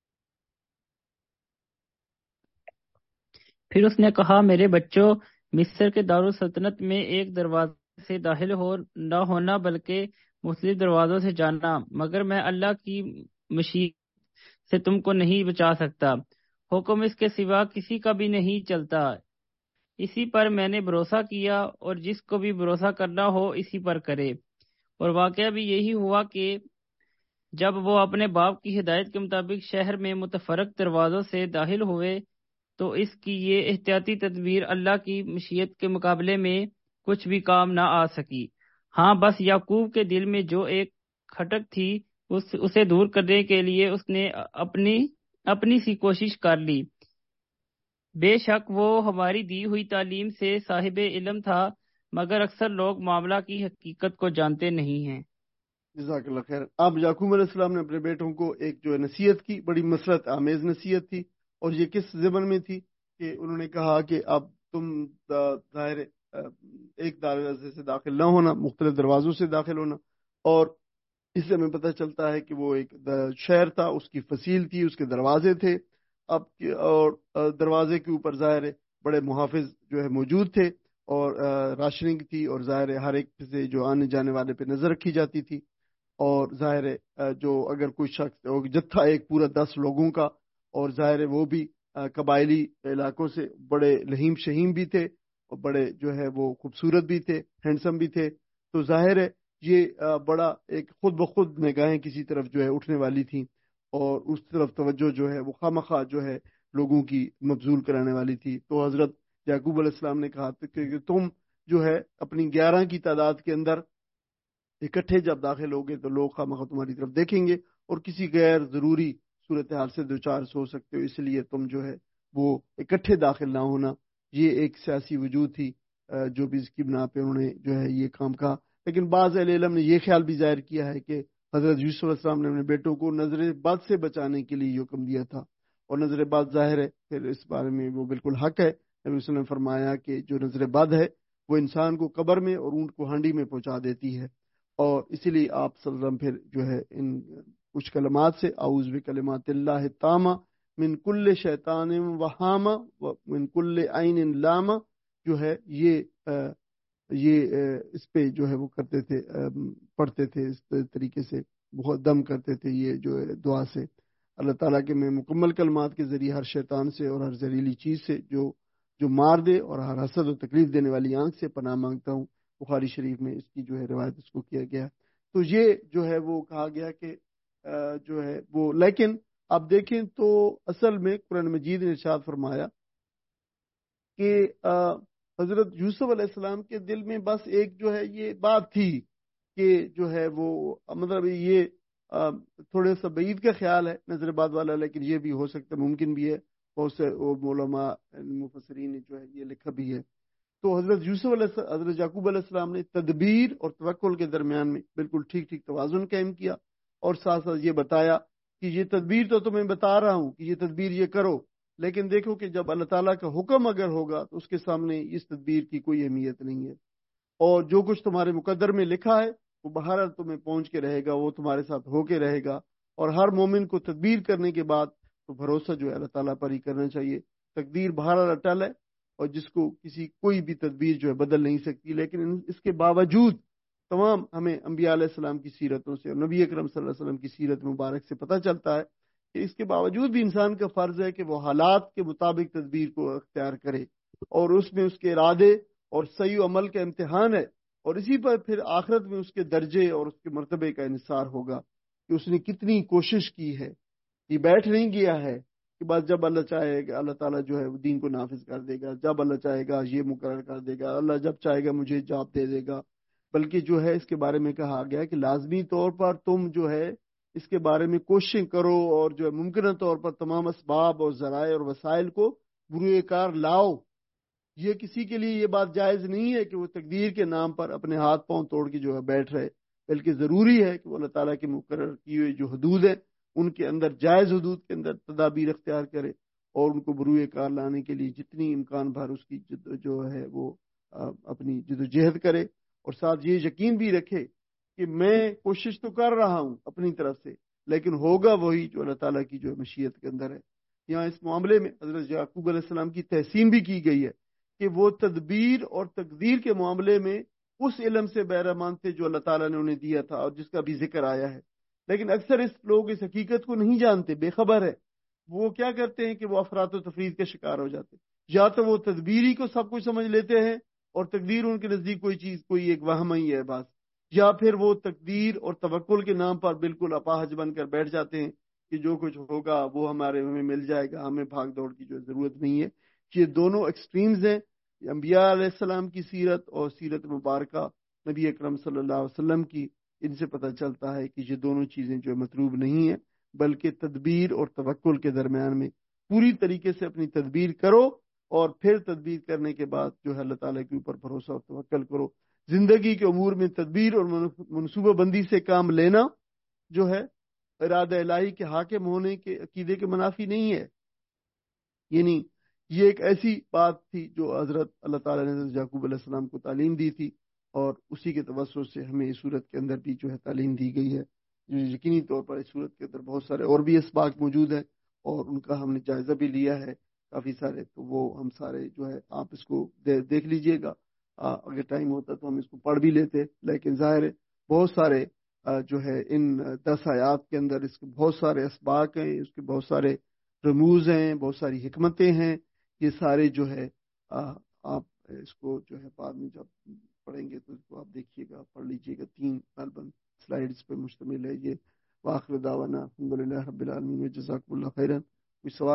Speaker 2: پھر اس نے کہا میرے بچوں، مصر کے دارالسلطنت میں ایک دروازے سے داخل ہو نہ ہونا بلکہ مختلف دروازوں سے جانا، مگر میں اللہ کی مشیت سے تم کو نہیں بچا سکتا. حکم اس کے سوا کسی کا بھی نہیں چلتا. اسی پر میں نے بھروسہ کیا، اور جس کو بھی بھروسہ کرنا ہو اسی پر کرے. اور واقعہ بھی یہی ہوا کہ جب وہ اپنے باپ کی ہدایت کے مطابق شہر میں متفرق دروازوں سے داخل ہوئے تو اس کی یہ احتیاطی تدبیر اللہ کی مشیت کے مقابلے میں کچھ بھی کام نہ آ سکی. ہاں بس یعقوب کے دل میں جو ایک کھٹک تھی اس اسے دور کرنے کے لیے اس نے اپنی اپنی سی کوشش کر لی. بے شک وہ ہماری دی ہوئی تعلیم سے صاحب علم تھا، مگر اکثر لوگ معاملہ کی حقیقت کو جانتے نہیں ہیں.
Speaker 1: جزاک اللہ خیر. اب یعقوب علیہ السلام نے اپنے بیٹوں کو ایک جو ہے نصیحت کی، بڑی مسرت آمیز نصیحت تھی. اور یہ کس ضمن میں تھی کہ انہوں نے کہا کہ اب تم ظاہر ایک دروازے سے داخل نہ ہونا، مختلف دروازوں سے داخل ہونا. اور اس سے ہمیں پتہ چلتا ہے کہ وہ ایک شہر تھا، اس کی فصیل تھی، اس کے دروازے تھے. اب اور دروازے کے اوپر ظاہر بڑے محافظ جو ہے موجود تھے، اور راشننگ تھی، اور ظاہر ہر ایک سے جو آنے جانے والے پہ نظر رکھی جاتی تھی. اور ظاہر جو اگر کوئی شخص جتھا ایک پورا دس لوگوں کا، اور ظاہر وہ بھی قبائلی علاقوں سے، بڑے لہیم شہیم بھی تھے، اور بڑے جو ہے وہ خوبصورت بھی تھے، ہینڈسم بھی تھے. تو ظاہر ہے یہ بڑا ایک خود بخود نگاہیں کسی طرف جو ہے اٹھنے والی تھیں، اور اس طرف توجہ جو ہے وہ خواہ جو ہے لوگوں کی مبذول کرانے والی تھی. تو حضرت یعقوب علیہ السلام نے کہا کہ تم جو ہے اپنی گیارہ کی تعداد کے اندر اکٹھے جب داخل ہوگے تو لوگ خواہ مخواہ تمہاری طرف دیکھیں گے، اور کسی غیر ضروری صورتحال سے دوچار ہو سکتے ہو، اس لیے تم جو ہے وہ اکٹھے داخل نہ ہونا. یہ ایک سیاسی وجود تھی جو بھی اس کی بنا پہ انہوں نے جو ہے یہ کام کہا. لیکن بعض اہل علم نے یہ خیال بھی ظاہر کیا ہے کہ حضرت یوسف علیہ السلام نے اپنے بیٹوں کو نظر بد سے بچانے کے لیے یہ حکم دیا تھا. اور نظر بد ظاہر ہے، پھر اس بارے میں وہ بالکل حق ہے. نبی صلی اللہ علیہ وسلم نے فرمایا کہ جو نظر بد ہے وہ انسان کو قبر میں اور اونٹ کو ہانڈی میں پہنچا دیتی ہے. اور اسی لیے آپ صلی اللہ علیہ وسلم پھر جو ہے ان کچھ کلمات سے، اعوذ بکلمات اللہ التامہ من کل شیطان وہامہ من کل عین لامہ، جو ہے یہ یہ اس پہ جو ہے وہ کرتے تھے، پڑھتے تھے اس طریقے سے، بہت دم کرتے تھے یہ جو ہے دعا سے. اللہ تعالیٰ کے میں مکمل کلمات کے ذریعے ہر شیطان سے اور ہر زہریلی چیز سے جو جو مار دے اور ہر حسد و تکلیف دینے والی آنکھ سے پناہ مانگتا ہوں. بخاری شریف میں اس کی جو ہے روایت اس کو کیا گیا. تو یہ جو ہے وہ کہا گیا کہ جو ہے وہ، لیکن آپ دیکھیں تو اصل میں قرآن مجید نے ارشاد فرمایا کہ حضرت یوسف علیہ السلام کے دل میں بس ایک جو ہے یہ بات تھی کہ جو ہے وہ مطلب یہ تھوڑے سا بعید کا خیال ہے نظر باد والا، لیکن یہ بھی ہو سکتا ہے، ممکن بھی ہے. بہت سے علماء مفسرین نے جو ہے یہ لکھا بھی ہے. تو حضرت یوسف علیہ حضرت یعقوب علیہ السلام نے تدبیر اور توکل کے درمیان میں بالکل ٹھیک ٹھیک توازن قائم کیا، اور ساتھ ساتھ یہ بتایا کہ یہ تدبیر تو تمہیں بتا رہا ہوں کہ یہ تدبیر یہ کرو، لیکن دیکھو کہ جب اللہ تعالیٰ کا حکم اگر ہوگا تو اس کے سامنے اس تدبیر کی کوئی اہمیت نہیں ہے. اور جو کچھ تمہارے مقدر میں لکھا ہے وہ بہرحال تمہیں پہنچ کے رہے گا، وہ تمہارے ساتھ ہو کے رہے گا. اور ہر مومن کو تدبیر کرنے کے بعد تو بھروسہ جو ہے اللہ تعالیٰ پر ہی کرنا چاہیے. تقدیر بہرحال اٹل ہے، اور جس کو کسی کوئی بھی تدبیر جو ہے بدل نہیں سکتی. لیکن اس کے باوجود تمام ہمیں انبیاء علیہ السلام کی سیرتوں سے اور نبی اکرم صلی اللہ علیہ وسلم کی سیرت مبارک سے پتہ چلتا ہے کہ اس کے باوجود بھی انسان کا فرض ہے کہ وہ حالات کے مطابق تدبیر کو اختیار کرے، اور اس میں اس کے ارادے اور صحیح عمل کا امتحان ہے. اور اسی پر پھر آخرت میں اس کے درجے اور اس کے مرتبے کا انحصار ہوگا کہ اس نے کتنی کوشش کی ہے. یہ بیٹھ نہیں گیا ہے کہ بس جب اللہ چاہے گا اللہ تعالیٰ جو ہے وہ دین کو نافذ کر دے گا، جب اللہ چاہے گا یہ مقرر کر دے گا، اللہ جب چاہے گا مجھے جاب دے دے گا. بلکہ جو ہے اس کے بارے میں کہا گیا کہ لازمی طور پر تم جو ہے اس کے بارے میں کوششیں کرو، اور جو ہے ممکنہ طور پر تمام اسباب اور ذرائع اور وسائل کو بروئے کار لاؤ. یہ کسی کے لیے یہ بات جائز نہیں ہے کہ وہ تقدیر کے نام پر اپنے ہاتھ پاؤں توڑ کے جو ہے بیٹھ رہے، بلکہ ضروری ہے کہ وہ اللہ تعالیٰ کے مقرر کیے ہوئے جو حدود ہیں ان کے اندر، جائز حدود کے اندر تدابیر اختیار کرے، اور ان کو بروئے کار لانے کے لیے جتنی امکان بھر اس کی جد جو ہے وہ اپنی جدوجہد کرے، اور ساتھ یہ یقین بھی رکھے کہ میں کوشش تو کر رہا ہوں اپنی طرف سے، لیکن ہوگا وہی جو اللہ تعالیٰ کی جو مشیت کے اندر ہے۔ یہاں اس معاملے میں حضرت یعقوب علیہ السلام کی تحسین بھی کی گئی ہے کہ وہ تدبیر اور تقدیر کے معاملے میں اس علم سے بہرمان تھے جو اللہ تعالیٰ نے انہیں دیا تھا اور جس کا بھی ذکر آیا ہے، لیکن اکثر اس لوگ اس حقیقت کو نہیں جانتے، بے خبر ہے۔ وہ کیا کرتے ہیں کہ وہ افراط و تفرید کا شکار ہو جاتے ہیں، یا تو وہ تدبیری کو سب کچھ سمجھ لیتے ہیں اور تقدیر ان کے نزدیک کوئی چیز، کوئی ایک وہم ہی ہے بس، یا پھر وہ تقدیر اور توکل کے نام پر بالکل اپاہج بن کر بیٹھ جاتے ہیں کہ جو کچھ ہوگا وہ ہمارے ہمیں مل جائے گا، ہمیں بھاگ دوڑ کی جو ضرورت نہیں ہے۔ یہ دونوں ایکسٹریمز ہیں، انبیاء علیہ السلام کی سیرت اور سیرت مبارکہ نبی اکرم صلی اللہ علیہ وسلم کی، ان سے پتہ چلتا ہے کہ یہ دونوں چیزیں جو مطلوب نہیں ہیں، بلکہ تدبیر اور توکل کے درمیان میں پوری طریقے سے اپنی تدبیر کرو، اور پھر تدبیر کرنے کے بعد جو ہے اللہ تعالیٰ کے اوپر بھروسہ اور توکل کرو۔ زندگی کے امور میں تدبیر اور منصوبہ بندی سے کام لینا جو ہے ارادہ الہی کے حاکم ہونے کے عقیدے کے منافی نہیں ہے، یعنی یہ ایک ایسی بات تھی جو حضرت اللہ تعالیٰ نے حضرت یعقوب علیہ السلام کو تعلیم دی تھی، اور اسی کے توسط سے ہمیں اس صورت کے اندر بھی جو ہے تعلیم دی گئی ہے۔ جو یقینی طور پر اس صورت کے اندر بہت سارے اور بھی اسباق موجود ہیں، اور ان کا ہم نے جائزہ بھی لیا ہے کافی سارے، تو وہ ہم سارے جو ہے آپ اس کو دیکھ لیجئے گا، اگر ٹائم ہوتا تو ہم اس کو پڑھ بھی لیتے، لیکن ظاہر ہے بہت سارے جو ہے ان دس آیات کے اندر اس کے بہت سارے اسباق ہیں، اس کے بہت سارے رموز ہیں، بہت ساری حکمتیں ہیں، یہ سارے جو ہے آپ اس کو جو ہے بعد میں جب پڑھیں گے تو اس کو آپ دیکھیے گا، پڑھ لیجئے گا، تین غالباً سلائیڈز پہ مشتمل ہے یہ۔ وآخر دعوانا الحمدللہ رب العالمین، جزاکم اللہ خیرا۔ کوئی سوال